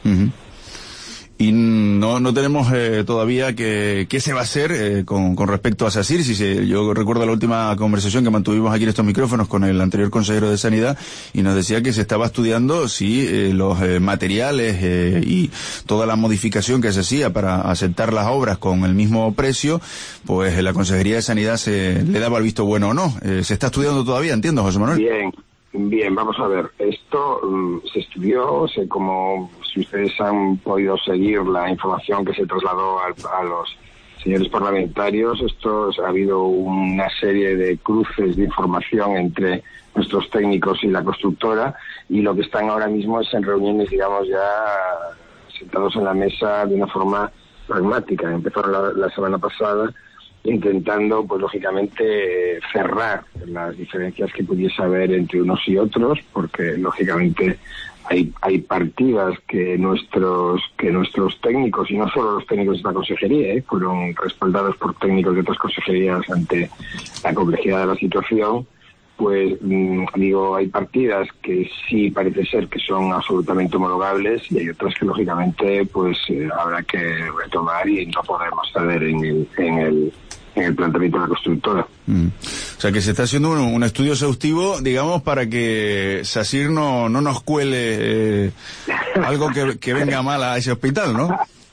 Y no tenemos todavía qué se va a hacer con respecto a SACIR. Yo recuerdo la última conversación que mantuvimos aquí en estos micrófonos con el anterior consejero de Sanidad y nos decía que se estaba estudiando si los materiales y toda la modificación que se hacía para aceptar las obras con el mismo precio, pues la Consejería de Sanidad le daba el visto bueno o no. Se está estudiando todavía, entiendo, José Manuel. Bien, vamos a ver. Esto se estudió, como si ustedes han podido seguir la información que se trasladó a los señores parlamentarios, ha habido una serie de cruces de información entre nuestros técnicos y la constructora, y lo que están ahora mismo es en reuniones, digamos, ya sentados en la mesa de una forma pragmática. Empezaron la semana pasada intentando, pues lógicamente, cerrar las diferencias que pudiese haber entre unos y otros, porque lógicamente hay partidas que nuestros técnicos, y no solo los técnicos de esta consejería, fueron respaldados por técnicos de otras consejerías ante la complejidad de la situación. Pues hay partidas que sí parece ser que son absolutamente homologables y hay otras que lógicamente pues habrá que retomar y no podremos ceder en el planteamiento de la constructora. O sea que se está haciendo un estudio exhaustivo, digamos, para que SACIR no nos cuele algo que venga mal a ese hospital, ¿no?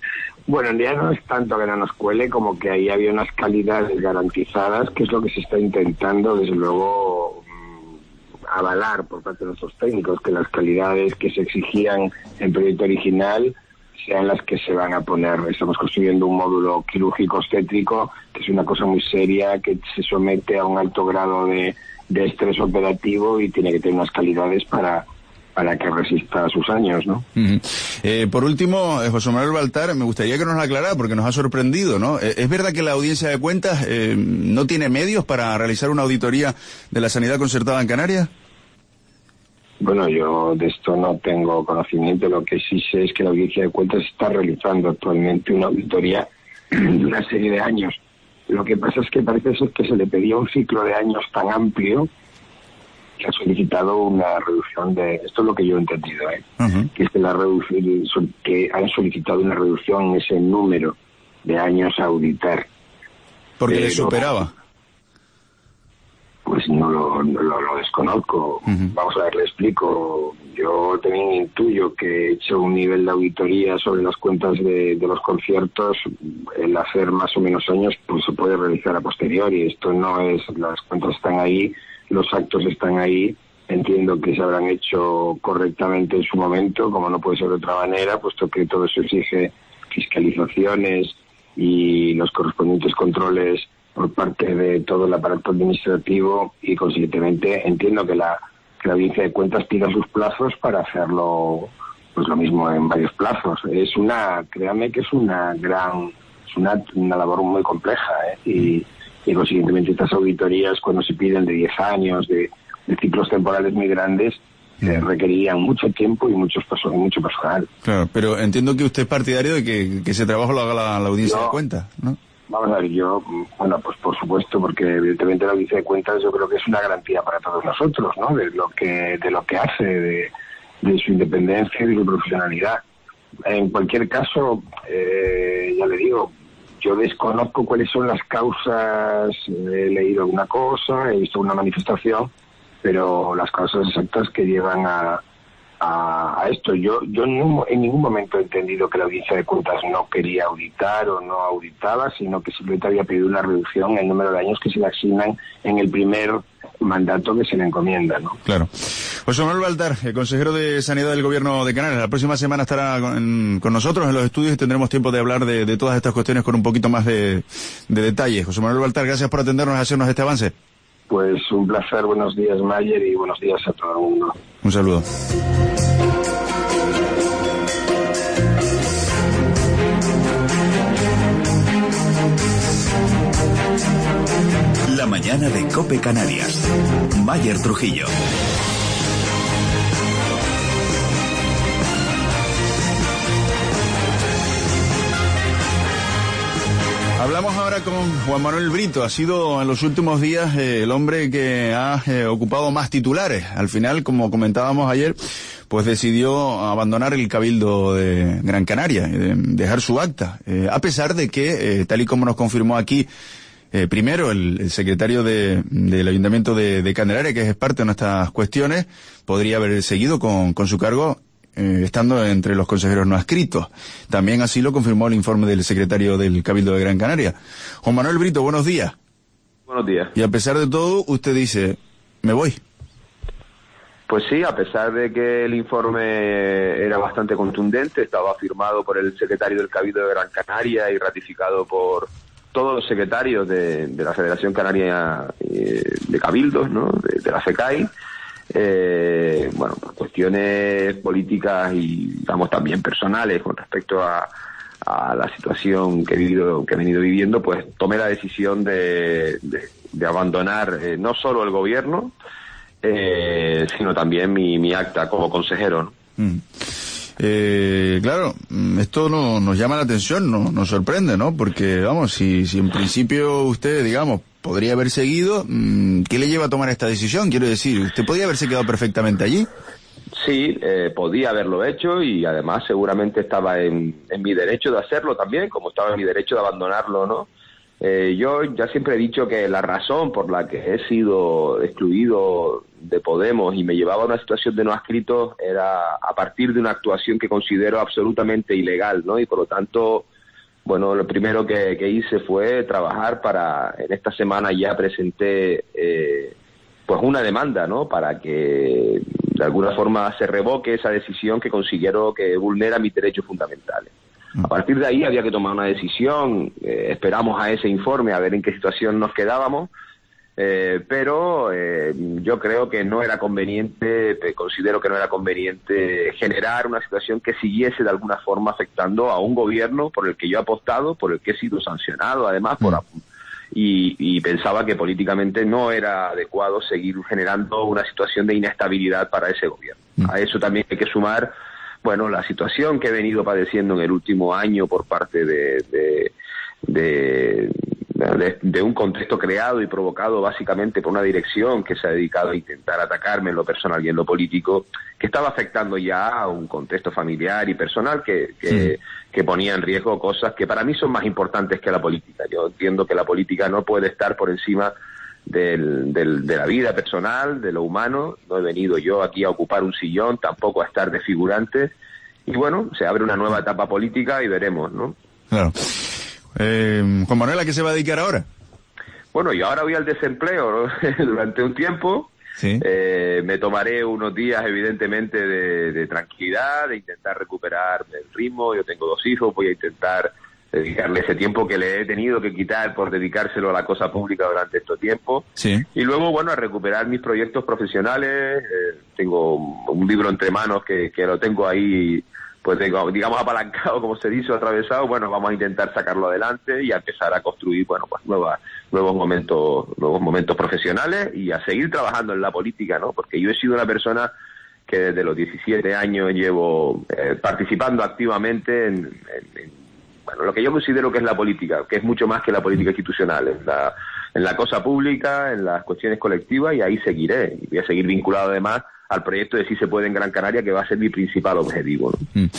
Bueno, en realidad no es tanto que no nos cuele como que ahí había unas calidades garantizadas, que es lo que se está intentando, desde luego, avalar por parte de nuestros técnicos, que las calidades que se exigían en proyecto original sean las que se van a poner. Estamos construyendo un módulo quirúrgico obstétrico, que es una cosa muy seria, que se somete a un alto grado de estrés operativo y tiene que tener unas calidades para que resista a sus años, ¿no? Por último, José Manuel Baltar, me gustaría que nos aclarara, porque nos ha sorprendido, ¿no? ¿Es verdad que la Audiencia de Cuentas no tiene medios para realizar una auditoría de la sanidad concertada en Canarias? Bueno, yo de esto no tengo conocimiento. Lo que sí sé es que la Audiencia de Cuentas está realizando actualmente una auditoría de una serie de años. Lo que pasa es que parece ser que se le pedía un ciclo de años tan amplio que ha solicitado una reducción de... Esto es lo que yo he entendido, que han solicitado una reducción en ese número de años a auditar. ¿Porque le superaba? Pues no lo desconozco. Vamos a ver, le explico. Yo también intuyo que he hecho un nivel de auditoría sobre las cuentas de los conciertos. El hacer más o menos años pues se puede realizar a posteriori. Esto no es... Las cuentas están ahí, los actos están ahí. Entiendo que se habrán hecho correctamente en su momento, como no puede ser de otra manera, puesto que todo eso exige fiscalizaciones y los correspondientes controles por parte de todo el aparato administrativo, y consiguientemente entiendo que la Audiencia de Cuentas pida sus plazos para hacerlo pues lo mismo en varios plazos. Créame que es una labor muy compleja, y consiguientemente estas auditorías, cuando se piden de 10 años, de ciclos temporales muy grandes, requerirían mucho tiempo y mucho personal. Claro, pero entiendo que usted es partidario de que ese trabajo lo haga la Audiencia de Cuentas, ¿no? Vamos a ver, pues por supuesto, porque evidentemente la Audiencia de Cuentas yo creo que es una garantía para todos nosotros, ¿no? De lo que hace, de su independencia y de su profesionalidad. En cualquier caso, ya le digo, yo desconozco cuáles son las causas. He leído alguna cosa, he visto una manifestación, pero las causas exactas que llevan a esto. Yo en ningún momento he entendido que la Audiencia de Cuentas no quería auditar o no auditaba, sino que simplemente había pedido una reducción en el número de años que se le asignan en el primer mandato que se le encomienda, ¿no? Claro. José Manuel Baltar, el consejero de Sanidad del Gobierno de Canarias, la próxima semana estará con nosotros en los estudios y tendremos tiempo de hablar de todas estas cuestiones con un poquito más de detalle. José Manuel Baltar, gracias por atendernos y hacernos este avance. Pues un placer. Buenos días, Mayer, y buenos días a todo el mundo. Un saludo. La mañana de COPE Canarias. Mayer Trujillo. Hablamos ahora con Juan Manuel Brito. Ha sido en los últimos días el hombre que ha ocupado más titulares. Al final, como comentábamos ayer, pues decidió abandonar el Cabildo de Gran Canaria, dejar su acta, a pesar de que, tal y como nos confirmó aquí, primero el secretario del Ayuntamiento de Candelaria, que es experto en estas cuestiones, podría haber seguido con su cargo, estando entre los consejeros no adscritos. También así lo confirmó el informe del secretario del Cabildo de Gran Canaria. Juan Manuel Brito, buenos días. Buenos días. Y a pesar de todo, usted dice, me voy. Pues sí, a pesar de que el informe era bastante contundente, estaba firmado por el secretario del Cabildo de Gran Canaria y ratificado por todos los secretarios de la Federación Canaria de Cabildos, ¿no? de la FECAI. Bueno, por cuestiones políticas y, digamos, también personales con respecto a la situación que he venido viviendo, pues tomé la decisión de abandonar no solo el gobierno, sino también mi acta como consejero, ¿no? Claro, esto nos llama la atención, nos sorprende, ¿no? Porque, vamos, si en principio usted, digamos, podría haber seguido, ¿qué le lleva a tomar esta decisión? Quiero decir, ¿usted podía haberse quedado perfectamente allí? Sí, podía haberlo hecho, y además seguramente estaba en mi derecho de hacerlo también, como estaba en mi derecho de abandonarlo, ¿no? Yo ya siempre he dicho que la razón por la que he sido excluido de Podemos y me llevaba a una situación de no adscritos era a partir de una actuación que considero absolutamente ilegal, ¿no? Y por lo tanto Bueno, lo primero que hice fue trabajar en esta semana ya presenté pues una demanda, ¿no? Para que de alguna forma se revoque esa decisión que considero que vulnera mis derechos fundamentales. A partir de ahí había que tomar una decisión, esperamos a ese informe a ver en qué situación nos quedábamos, pero yo creo que no era conveniente, considero que no era conveniente generar una situación que siguiese de alguna forma afectando a un gobierno por el que yo he apostado, por el que he sido sancionado además, y pensaba que políticamente no era adecuado seguir generando una situación de inestabilidad para ese gobierno. A eso también hay que sumar, bueno, la situación que he venido padeciendo en el último año por parte de un contexto creado y provocado básicamente por una dirección que se ha dedicado a intentar atacarme en lo personal y en lo político, que estaba afectando ya a un contexto familiar y personal que ponía en riesgo cosas que para mí son más importantes que la política. Yo entiendo que la política no puede estar por encima de la vida personal, de lo humano. No he venido yo aquí a ocupar un sillón, tampoco a estar de figurante. Y bueno, se abre una nueva etapa política y veremos, ¿no? Claro. Juan Manuel, ¿a qué se va a dedicar ahora? Bueno, yo ahora voy al desempleo, ¿no? Durante un tiempo. Sí. Me tomaré unos días, evidentemente, de tranquilidad, de intentar recuperar el ritmo. Yo tengo 2 hijos, voy a intentar dedicarle ese tiempo que le he tenido que quitar por dedicárselo a la cosa pública durante este tiempo. Sí. Y luego, bueno, a recuperar mis proyectos profesionales. Tengo un libro entre manos que lo tengo ahí, pues digamos apalancado, como se dice, atravesado. Bueno, vamos a intentar sacarlo adelante y a empezar a construir, bueno, pues nuevos momentos profesionales y a seguir trabajando en la política, ¿no? Porque yo he sido una persona que desde los 17 años llevo participando activamente en lo que yo considero que es la política, que es mucho más que la política institucional, en la cosa pública, en las cuestiones colectivas, y ahí seguiré. Y voy a seguir vinculado además al proyecto de Si se puede en Gran Canaria, que va a ser mi principal objetivo, ¿no?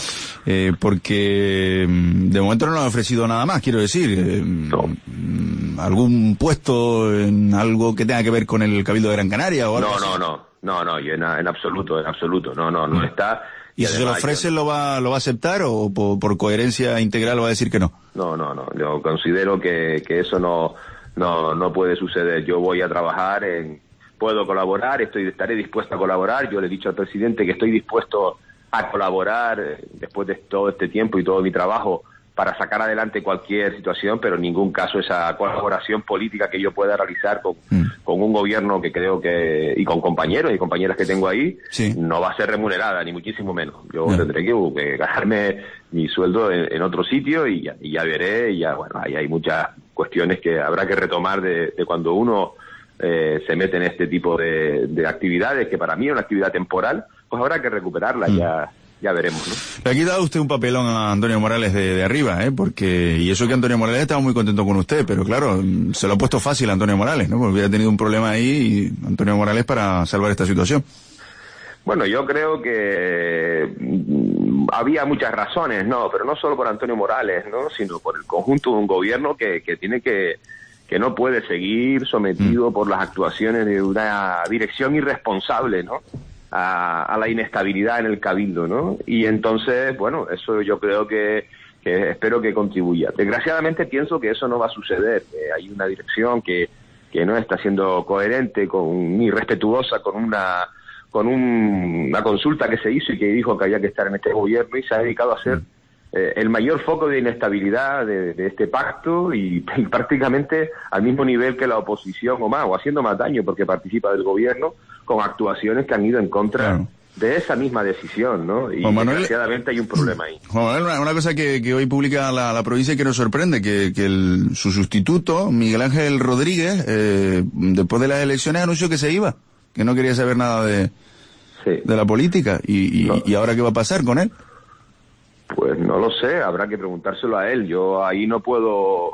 Porque de momento no nos ha ofrecido nada más, quiero decir. No. ¿Algún puesto en algo que tenga que ver con el Cabildo de Gran Canaria o algo así? No, yo en absoluto, no está. ¿Y si se lo ofrece, lo va a aceptar o por coherencia integral va a decir que no? No, yo considero que eso no puede suceder. Yo voy a trabajar puedo colaborar, estaré dispuesto a colaborar. Yo le he dicho al presidente que estoy dispuesto a colaborar después de todo este tiempo y todo mi trabajo para sacar adelante cualquier situación, pero en ningún caso esa colaboración política que yo pueda realizar con un gobierno que creo que, y con compañeros y compañeras que tengo ahí, sí, no va a ser remunerada, ni muchísimo menos. Yo tendré que ganarme mi sueldo en otro sitio y ya veré, y ya, bueno, ahí hay muchas cuestiones que habrá que retomar de cuando uno se mete en este tipo de actividades, que para mí es una actividad temporal, pues habrá que recuperarla, ya veremos, ¿no? Le ha quitado usted un papelón a Antonio Morales de arriba, porque, y eso que Antonio Morales estaba muy contento con usted, pero claro, se lo ha puesto fácil a Antonio Morales, ¿no? Porque hubiera tenido un problema ahí y Antonio Morales para salvar esta situación. Bueno, yo creo que había muchas razones, ¿no? Pero no solo por Antonio Morales, ¿no? Sino por el conjunto de un gobierno que tiene que no puede seguir sometido por las actuaciones de una dirección irresponsable, ¿no? A la inestabilidad en el Cabildo, ¿no? Y entonces, bueno, eso yo creo que espero que contribuya. Desgraciadamente pienso que eso no va a suceder. Hay una dirección que no está siendo coherente ni respetuosa con una consulta que se hizo y que dijo que había que estar en este gobierno, y se ha dedicado a hacer el mayor foco de inestabilidad de este pacto, y prácticamente al mismo nivel que la oposición o más, o haciendo más daño porque participa del gobierno, con actuaciones que han ido en contra de esa misma decisión, ¿no? Y desgraciadamente hay un problema ahí. Juan Manuel, una cosa que hoy publica la provincia y que nos sorprende, que su sustituto, Miguel Ángel Rodríguez, después de las elecciones anunció que se iba, que no quería saber nada de la política. ¿Y ahora qué va a pasar con él? Pues no lo sé, habrá que preguntárselo a él. Yo ahí no puedo.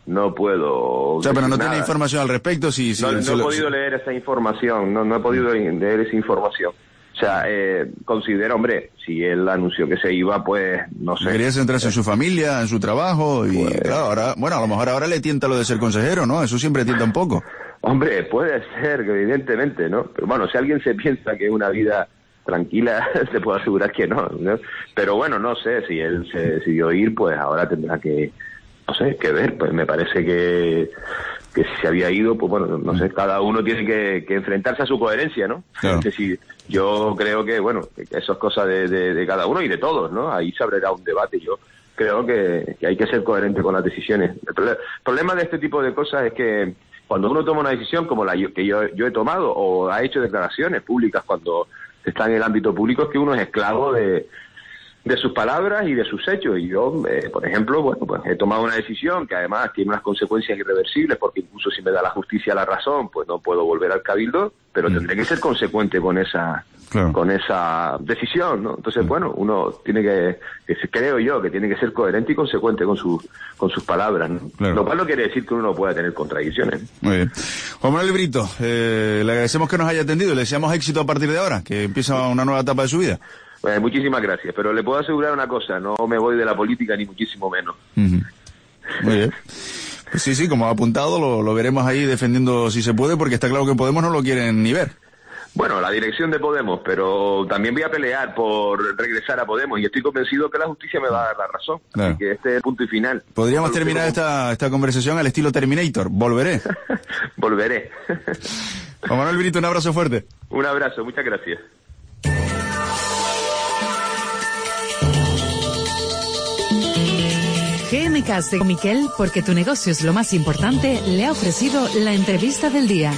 O sea, pero no tiene información al respecto. No he podido leer esa información, no he podido leer esa información. O sea, considero, hombre, si él anunció que se iba, pues no sé. Quería centrarse en su familia, en su trabajo, y claro, ahora, bueno, a lo mejor ahora le tienta lo de ser consejero, ¿no? Eso siempre tienta un poco. Hombre, puede ser, evidentemente, ¿no? Pero bueno, si alguien se piensa que una vida tranquila, se puede asegurar que no. Pero bueno, no sé, si él se decidió ir, pues ahora tendrá que no sé, que ver, pues me parece que si se había ido, pues bueno, no sé, cada uno tiene que enfrentarse a su coherencia, ¿no? Claro. Es decir, yo creo que, bueno, que eso es cosa de cada uno y de todos, ¿no? Ahí se abrirá un debate. Yo creo que hay que ser coherente con las decisiones. El problema de este tipo de cosas es que cuando uno toma una decisión como que yo he tomado, o ha hecho declaraciones públicas cuando está en el ámbito público, es que uno es esclavo de sus palabras y de sus hechos. Y yo, por ejemplo, bueno, pues he tomado una decisión que además tiene unas consecuencias irreversibles, porque incluso si me da la justicia la razón, pues no puedo volver al cabildo, pero tendré que ser consecuente con esa decisión, ¿no? Entonces, bueno, uno tiene creo yo, que tiene que ser coherente y consecuente con sus palabras, ¿no? Claro. Lo cual no quiere decir que uno no pueda tener contradicciones. Muy bien. Juan Manuel Brito, le agradecemos que nos haya atendido y le deseamos éxito a partir de ahora, que empieza una nueva etapa de su vida. Muchísimas gracias, pero le puedo asegurar una cosa, no me voy de la política ni muchísimo menos. Muy bien. Pues sí, como ha apuntado, lo veremos ahí defendiendo si se puede, porque está claro que Podemos no lo quieren ni ver. Bueno, la dirección de Podemos, pero también voy a pelear por regresar a Podemos y estoy convencido que la justicia me va a dar la razón. Claro. Así que este es el punto y final. Podríamos terminar esta conversación al estilo Terminator. Volveré. Volveré. Juan Manuel Brito, un abrazo fuerte. Un abrazo, muchas gracias. GMK de Miquel, porque tu negocio es lo más importante, le ha ofrecido la entrevista del día.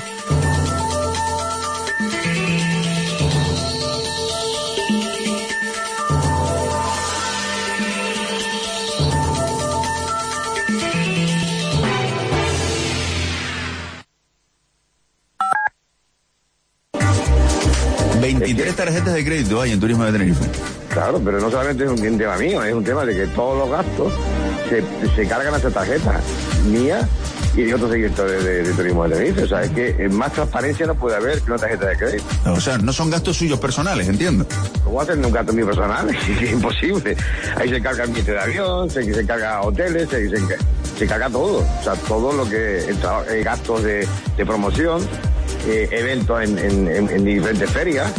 Tarjetas de crédito hay en Turismo de Tenerife. Claro, pero no solamente es un tema mío, es un tema de que todos los gastos se cargan a esa tarjeta mía y de otros sectores de Turismo de Tenerife. O sea, es que más transparencia no puede haber que una tarjeta de crédito. O sea, no son gastos suyos personales, entiendo. ¿Cómo va a ser un gasto mío personal? Es imposible. Ahí se carga el billete de avión, se carga hoteles, se carga todo. O sea, todo lo que gastos de promoción, eventos en diferentes ferias.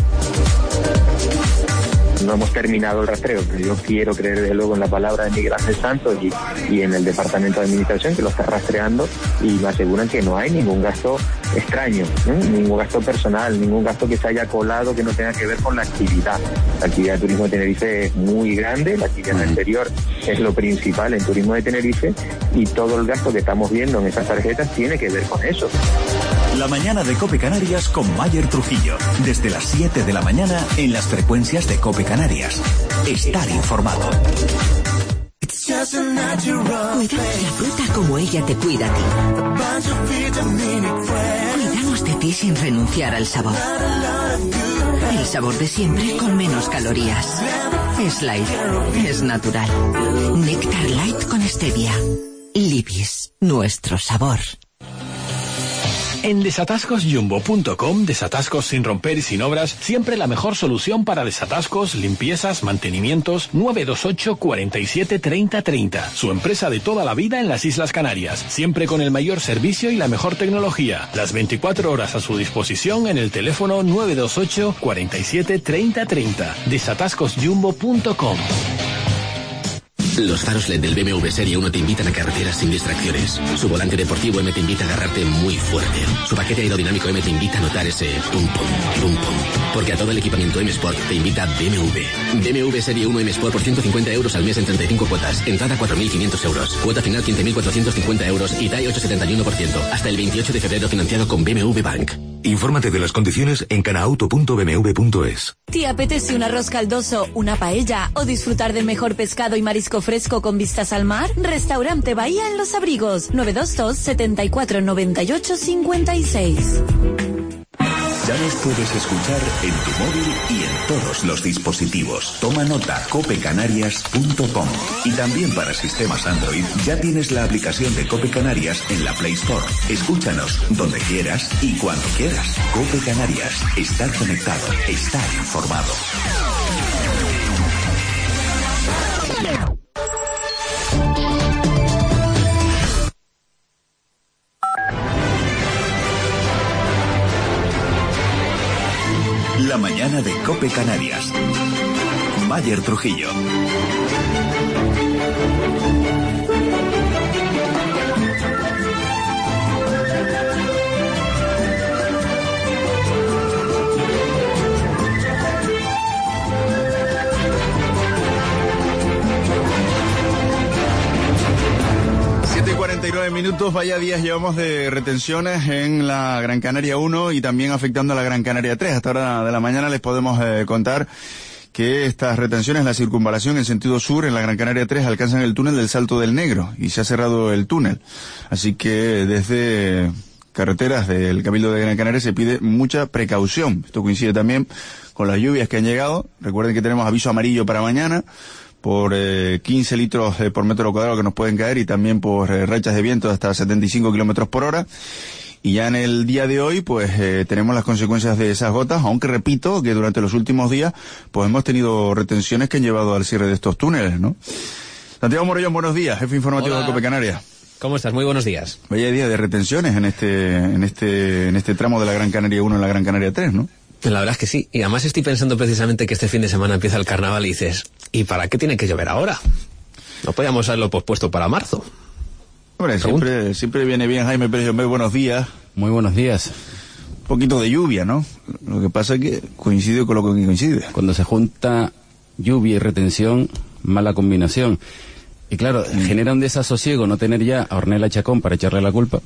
No hemos terminado el rastreo, pero yo quiero creer desde luego en la palabra de Miguel Ángel Santos y en el Departamento de Administración, que lo está rastreando, y me aseguran que no hay ningún gasto extraño, ningún gasto personal, ningún gasto que se haya colado que no tenga que ver con la actividad. La actividad de Turismo de Tenerife es muy grande, la actividad exterior es lo principal en Turismo de Tenerife, y todo el gasto que estamos viendo en esas tarjetas tiene que ver con eso. La mañana de COPE Canarias con Mayer Trujillo. Desde las 7 de la mañana en las frecuencias de COPE Canarias. Estar informado. Cuidamos la fruta como ella te cuida a ti. Cuidamos de ti sin renunciar al sabor. El sabor de siempre con menos calorías. Es light, es natural. Néctar light con stevia. Libis, nuestro sabor. En desatascosjumbo.com, desatascos sin romper y sin obras, siempre la mejor solución para desatascos, limpiezas, mantenimientos. 928 47 30 30. Su empresa de toda la vida en las Islas Canarias, siempre con el mayor servicio y la mejor tecnología. Las 24 horas a su disposición en el teléfono 928 47 30 30. desatascosjumbo.com. Los faros LED del BMW Serie 1 te invitan a carreteras sin distracciones. Su volante deportivo M te invita a agarrarte muy fuerte. Su paquete aerodinámico M te invita a notar ese pum pum, pum pum. Porque a todo el equipamiento M Sport te invita BMW. BMW Serie 1 M Sport por 150 euros al mes en 35 cuotas. Entrada 4.500 euros. Cuota final 15.450 euros y TAE 8,71%. Hasta el 28 de febrero financiado con BMW Bank. Infórmate de las condiciones en canauto.bmw.es. ¿Te apetece un arroz caldoso, una paella o disfrutar del mejor pescado y marisco fresco con vistas al mar? Restaurante Bahía en Los Abrigos. 922 74 98 56. Ya nos puedes escuchar en tu móvil y en todos los dispositivos. Toma nota, copecanarias.com. Y también para sistemas Android ya tienes la aplicación de Cope Canarias en la Play Store. Escúchanos donde quieras y cuando quieras. Cope Canarias. Estar conectado. Estar informado. La mañana de COPE Canarias. Mayer Trujillo. 8:49. Vaya días llevamos de retenciones en la Gran Canaria 1 y también afectando a la Gran Canaria 3. Hasta hora de la mañana les podemos contar que estas retenciones en la circunvalación en sentido sur en la Gran Canaria 3 alcanzan el túnel del Salto del Negro y se ha cerrado el túnel. Así que desde carreteras del Cabildo de Gran Canaria se pide mucha precaución. Esto coincide también con las lluvias que han llegado. Recuerden que tenemos aviso amarillo para mañana por 15 litros por metro cuadrado que nos pueden caer y también por rachas de viento de hasta 75 kilómetros por hora. Y ya en el día de hoy, pues, tenemos las consecuencias de esas gotas, aunque repito que durante los últimos días, pues hemos tenido retenciones que han llevado al cierre de estos túneles, ¿no? Santiago Morellón, buenos días, jefe informativo de COPE Canarias. ¿Cómo estás? Muy buenos días. Vaya día de retenciones en este tramo de la Gran Canaria 1 en la Gran Canaria 3, ¿no? La verdad es que sí. Y además estoy pensando precisamente que este fin de semana empieza el carnaval y dices, ¿y para qué tiene que llover ahora? No podíamos haberlo pospuesto para marzo. Hombre, siempre viene bien, Jaime Pérez Llombé, buenos días. Muy buenos días. Un poquito de lluvia, ¿no? Lo que pasa es que coincide con lo que coincide. Cuando se junta lluvia y retención, mala combinación. Y claro, genera un desasosiego no tener ya a Ornella Chacón para echarle la culpa.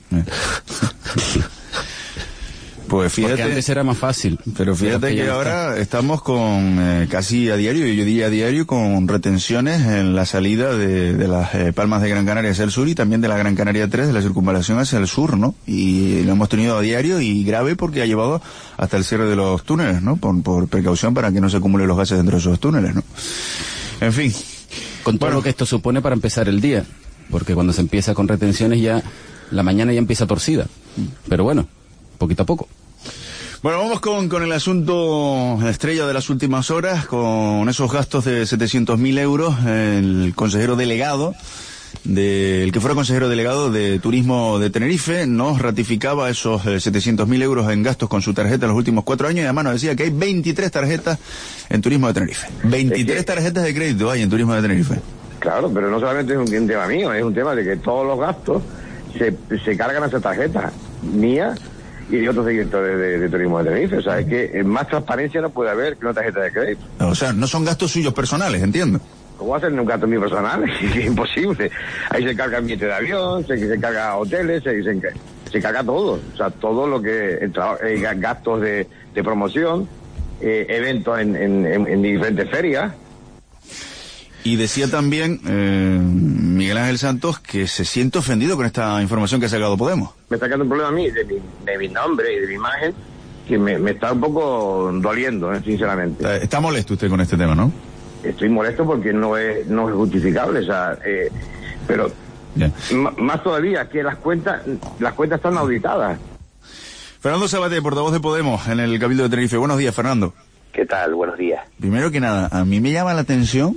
Pues fíjate, porque antes era más fácil. Pero fíjate que ahora estamos con casi a diario, yo diría a diario, con retenciones en la salida de las Palmas de Gran Canaria hacia el sur y también de la Gran Canaria 3 de la circunvalación hacia el sur, ¿no? Y lo hemos tenido a diario y grave porque ha llevado hasta el cierre de los túneles, ¿no? Por precaución para que no se acumulen los gases dentro de esos túneles, ¿no? En fin. Con todo lo que esto supone para empezar el día, porque cuando se empieza con retenciones ya, la mañana ya empieza torcida. Pero bueno, poquito a poco. Bueno, vamos con el asunto estrella de las últimas horas, con esos gastos de 700.000 euros. El consejero delegado, el que fuera consejero delegado de Turismo de Tenerife, nos ratificaba esos 700.000 euros en gastos con su tarjeta en los últimos 4 años y además nos decía que hay 23 tarjetas en Turismo de Tenerife. 23 tarjetas de crédito hay en Turismo de Tenerife. Claro, pero no solamente es un tema mío, es un tema de que todos los gastos se cargan a esa tarjeta mía y de otros directores de Turismo de Tenerife. O sea, es que más transparencia no puede haber que una tarjeta de crédito. O sea, no son gastos suyos personales, entiendo. ¿Cómo va a ser un gasto mío personal? Es imposible. Ahí se carga billete de avión, se carga hoteles, se carga todo. O sea, todo lo que gastos de promoción, eventos en diferentes ferias. Y decía también Miguel Ángel Santos que se siente ofendido con esta información que ha sacado Podemos. Me está quedando un problema a mí de mi nombre y de mi imagen que me está un poco doliendo, sinceramente. Está molesto usted con este tema, ¿no? Estoy molesto porque no es justificable, o sea, pero más todavía que las cuentas están auditadas. Fernando Sabaté, portavoz de Podemos en el Cabildo de Tenerife. Buenos días, Fernando. ¿Qué tal? Buenos días. Primero que nada, a mí me llama la atención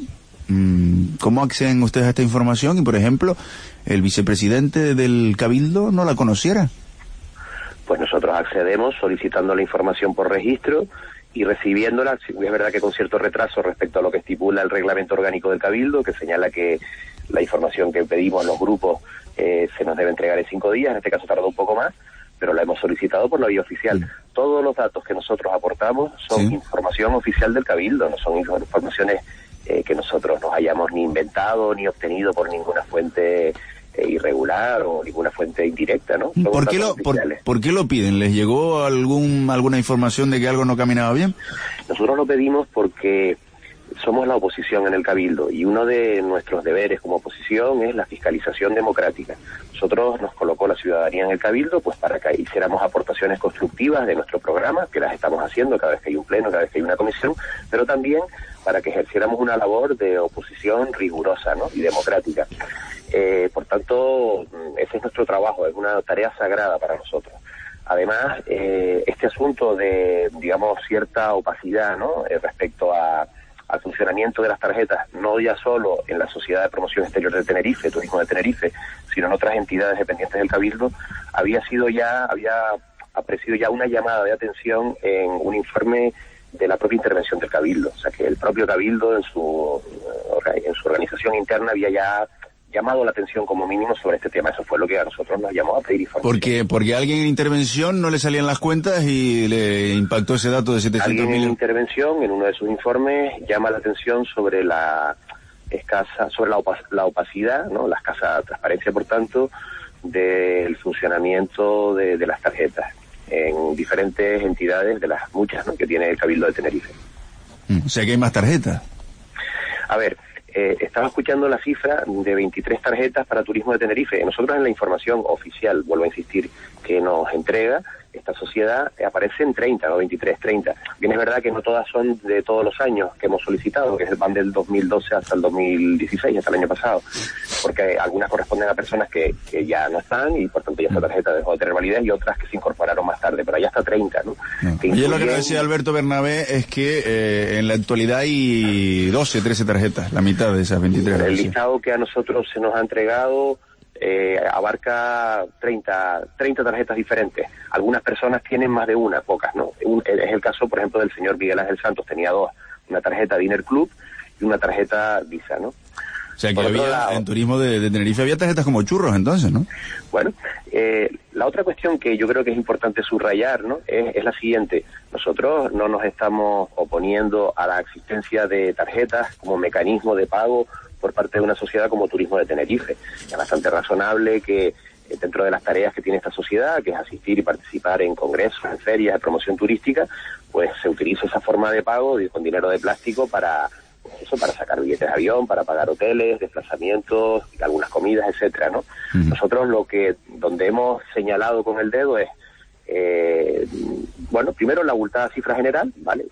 cómo acceden ustedes a esta información y, por ejemplo, el vicepresidente del Cabildo no la conociera. Pues nosotros accedemos solicitando la información por registro y recibiéndola. Es verdad que con cierto retraso respecto a lo que estipula el reglamento orgánico del Cabildo, que señala que la información que pedimos a los grupos se nos debe entregar en 5 días, en este caso tardó un poco más, pero la hemos solicitado por la vía oficial. Todos los datos que nosotros aportamos son información oficial del Cabildo, no son informaciones que nosotros nos hayamos ni inventado ni obtenido por ninguna fuente irregular o ninguna fuente indirecta, ¿no? ¿Por qué lo piden? ¿Les llegó alguna información de que algo no caminaba bien? Nosotros lo pedimos porque somos la oposición en el Cabildo y uno de nuestros deberes como oposición es la fiscalización democrática. Nosotros nos colocó la ciudadanía en el Cabildo pues para que hiciéramos aportaciones constructivas de nuestro programa, que las estamos haciendo cada vez que hay un pleno, cada vez que hay una comisión, pero también para que ejerciéramos una labor de oposición rigurosa, ¿no? Y democrática. Por tanto, ese es nuestro trabajo, es una tarea sagrada para nosotros. Además, este asunto de, digamos, cierta opacidad, ¿no? Respecto al funcionamiento de las tarjetas, no ya solo en la Sociedad de Promoción Exterior de Tenerife, Turismo de Tenerife, sino en otras entidades dependientes del Cabildo, había aparecido ya una llamada de atención en un informe de la propia intervención del Cabildo. O sea, que el propio Cabildo en su organización interna había ya llamado la atención como mínimo sobre este tema. Eso fue lo que a nosotros nos llamó a pedir información. Porque a alguien en intervención no le salían las cuentas y le impactó ese dato de 700.000. Alguien en intervención, en uno de sus informes, llama la atención sobre escasa, sobre la opacidad, ¿no? La escasa transparencia, por tanto, del funcionamiento de las tarjetas en diferentes entidades, de las muchas, ¿no?, que tiene el Cabildo de Tenerife. O sea que hay más tarjetas. A ver, estaba escuchando la cifra de 23 tarjetas para turismo de Tenerife. Nosotros en la información oficial, vuelvo a insistir, que nos entrega esta sociedad, aparecen 30, no 23, 30. Bien, es verdad que no todas son de todos los años que hemos solicitado, que van del 2012 hasta el 2016, hasta el año pasado, porque algunas corresponden a personas que ya no están y por tanto ya esta tarjeta dejó de tener validez, y otras que se incorporaron más tarde, pero ya hasta 30, ¿no? Y lo que nos decía Alberto Bernabé es que en la actualidad hay 12, 13 tarjetas, la mitad de esas 23. El listado que a nosotros se nos ha entregado abarca 30 tarjetas diferentes. Algunas personas tienen más de una, pocas, ¿no? Es el caso, por ejemplo, del señor Miguel Ángel Santos, tenía dos, una tarjeta Dinner Club y una tarjeta Visa, ¿no? O sea que en turismo de Tenerife había tarjetas como churros entonces, ¿no? Bueno, la otra cuestión que yo creo que es importante subrayar, ¿no?, es la siguiente. Nosotros no nos estamos oponiendo a la existencia de tarjetas como mecanismo de pago por parte de una sociedad como Turismo de Tenerife. Es bastante razonable que dentro de las tareas que tiene esta sociedad, que es asistir y participar en congresos, en ferias de promoción turística, pues se utilice esa forma de pago con dinero de plástico para sacar billetes de avión, para pagar hoteles, desplazamientos, algunas comidas, etcétera, ¿no? Nosotros donde hemos señalado con el dedo es, bueno, primero la abultada cifra general, ¿vale?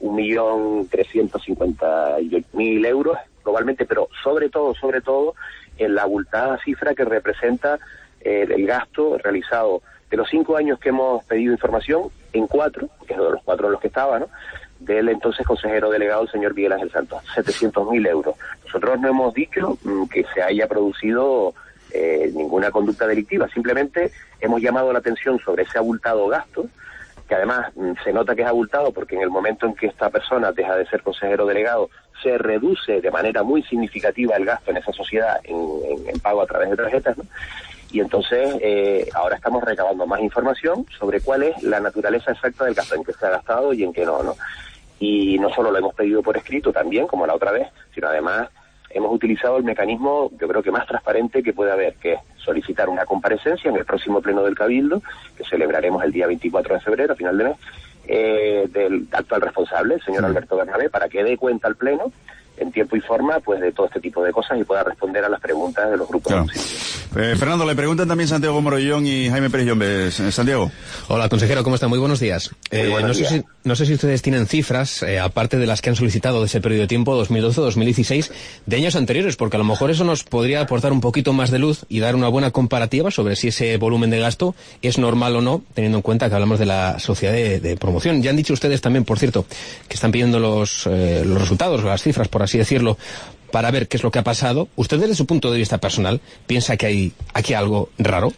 1.358.000 euros globalmente, pero sobre todo, en la abultada cifra que representa el gasto realizado de los 5 años que hemos pedido información, en 4, que es de los 4 en los que estaba, ¿no?, del entonces consejero delegado, el señor Miguel Ángel Santos, 700.000 euros. Nosotros no hemos dicho que se haya producido ninguna conducta delictiva, simplemente hemos llamado la atención sobre ese abultado gasto, que además se nota que es abultado porque en el momento en que esta persona deja de ser consejero delegado, se reduce de manera muy significativa el gasto en esa sociedad en pago a través de tarjetas, ¿no? Y entonces ahora estamos recabando más información sobre cuál es la naturaleza exacta del gasto, en qué se ha gastado y en qué no, ¿no? Y no solo lo hemos pedido por escrito también, como la otra vez, sino además hemos utilizado el mecanismo, yo creo que más transparente que puede haber, que es solicitar una comparecencia en el próximo pleno del Cabildo, que celebraremos el día 24 de febrero, a final de mes, del actual responsable, el señor Alberto Bernabé, para que dé cuenta al pleno en tiempo y forma, pues, de todo este tipo de cosas y pueda responder a las preguntas de los grupos. Claro. Fernando, le preguntan también Santiago Morollón y Jaime Pérez Llombes. Santiago. Hola, consejero, ¿cómo está? Muy buenos días. Muy buenos días. No sé si ustedes tienen cifras, aparte de las que han solicitado de ese periodo de tiempo, 2012-2016, de años anteriores, porque a lo mejor eso nos podría aportar un poquito más de luz y dar una buena comparativa sobre si ese volumen de gasto es normal o no, teniendo en cuenta que hablamos de la sociedad de promoción. Ya han dicho ustedes también, por cierto, que están pidiendo los resultados, las cifras, por así decirlo, para ver qué es lo que ha pasado. ¿Usted, desde su punto de vista personal, piensa que hay aquí algo raro?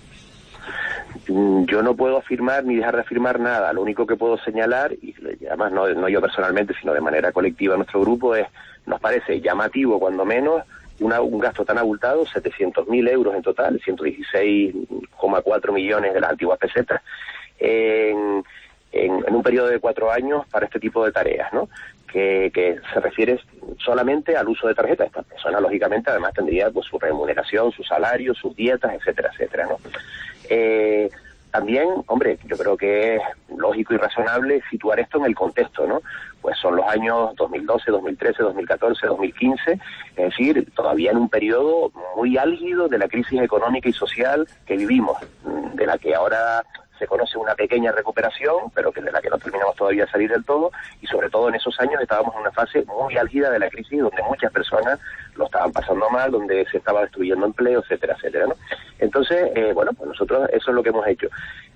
Yo no puedo afirmar ni dejar de afirmar nada. Lo único que puedo señalar, y además no yo personalmente, sino de manera colectiva nuestro grupo, nos parece llamativo, cuando menos, un gasto tan abultado, 700.000 euros en total, 116,4 millones de las antiguas pesetas, en un periodo de 4 años para este tipo de tareas, ¿no? Que se refiere solamente al uso de tarjetas. Esta persona, lógicamente, además tendría, pues, su remuneración, su salario, sus dietas, etcétera, etcétera, ¿no? También, hombre, yo creo que es lógico y razonable situar esto en el contexto, ¿no? Pues son los años 2012, 2013, 2014, 2015, es decir, todavía en un periodo muy álgido de la crisis económica y social que vivimos, de la que ahora se conoce una pequeña recuperación, pero que de la que no terminamos todavía de salir del todo, y sobre todo en esos años estábamos en una fase muy álgida de la crisis, donde muchas personas lo estaban pasando mal, donde se estaba destruyendo empleo, etcétera, etcétera, ¿no? Entonces, bueno, pues nosotros eso es lo que hemos hecho.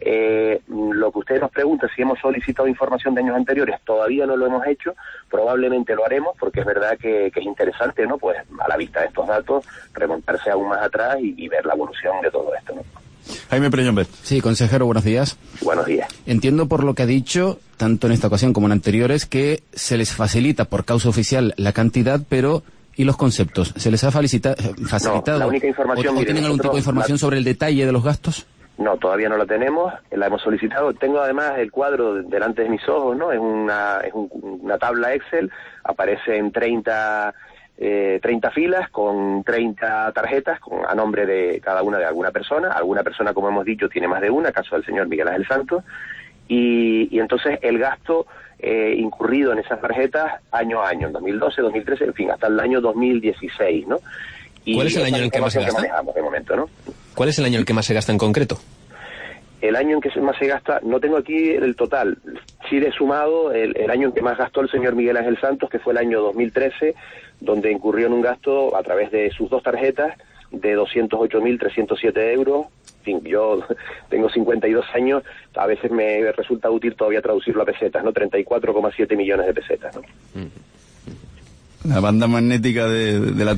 Lo que usted nos pregunta, si hemos solicitado información de años anteriores, todavía no lo hemos hecho, probablemente lo haremos, porque es verdad que es interesante, ¿no? Pues a la vista de estos datos, remontarse aún más atrás y ver la evolución de todo esto, ¿no? Jaime Pérez. Sí, consejero, buenos días. Buenos días. Entiendo por lo que ha dicho, tanto en esta ocasión como en anteriores, que se les facilita por causa oficial la cantidad, pero ¿y los conceptos? ¿Se les ha facilitado? No, la única información, ¿O tienen algún tipo de información sobre el detalle de los gastos? No, todavía no la tenemos, la hemos solicitado. Tengo además el cuadro delante de mis ojos, ¿no? Es una tabla Excel, aparece en 30 30 filas con 30 tarjetas a nombre de cada una de alguna persona. Alguna persona, como hemos dicho, tiene más de una, caso del señor Miguel Ángel Santos, y entonces el gasto incurrido en esas tarjetas año a año, en 2012, 2013, en fin, hasta el año 2016, ¿no? Y ¿cuál es el año en el que más se gasta? De momento, ¿no? ¿Cuál es el año en el que más se gasta en concreto? El año en que más se gasta, no tengo aquí el total, sí he sumado el año en que más gastó el señor Miguel Ángel Santos, que fue el año 2013, donde incurrió en un gasto a través de sus dos tarjetas de 208.307 euros. En fin, yo tengo 52 años, a veces me resulta útil todavía traducirlo a pesetas, ¿no? 34,7 millones de pesetas, ¿no? La banda magnética de la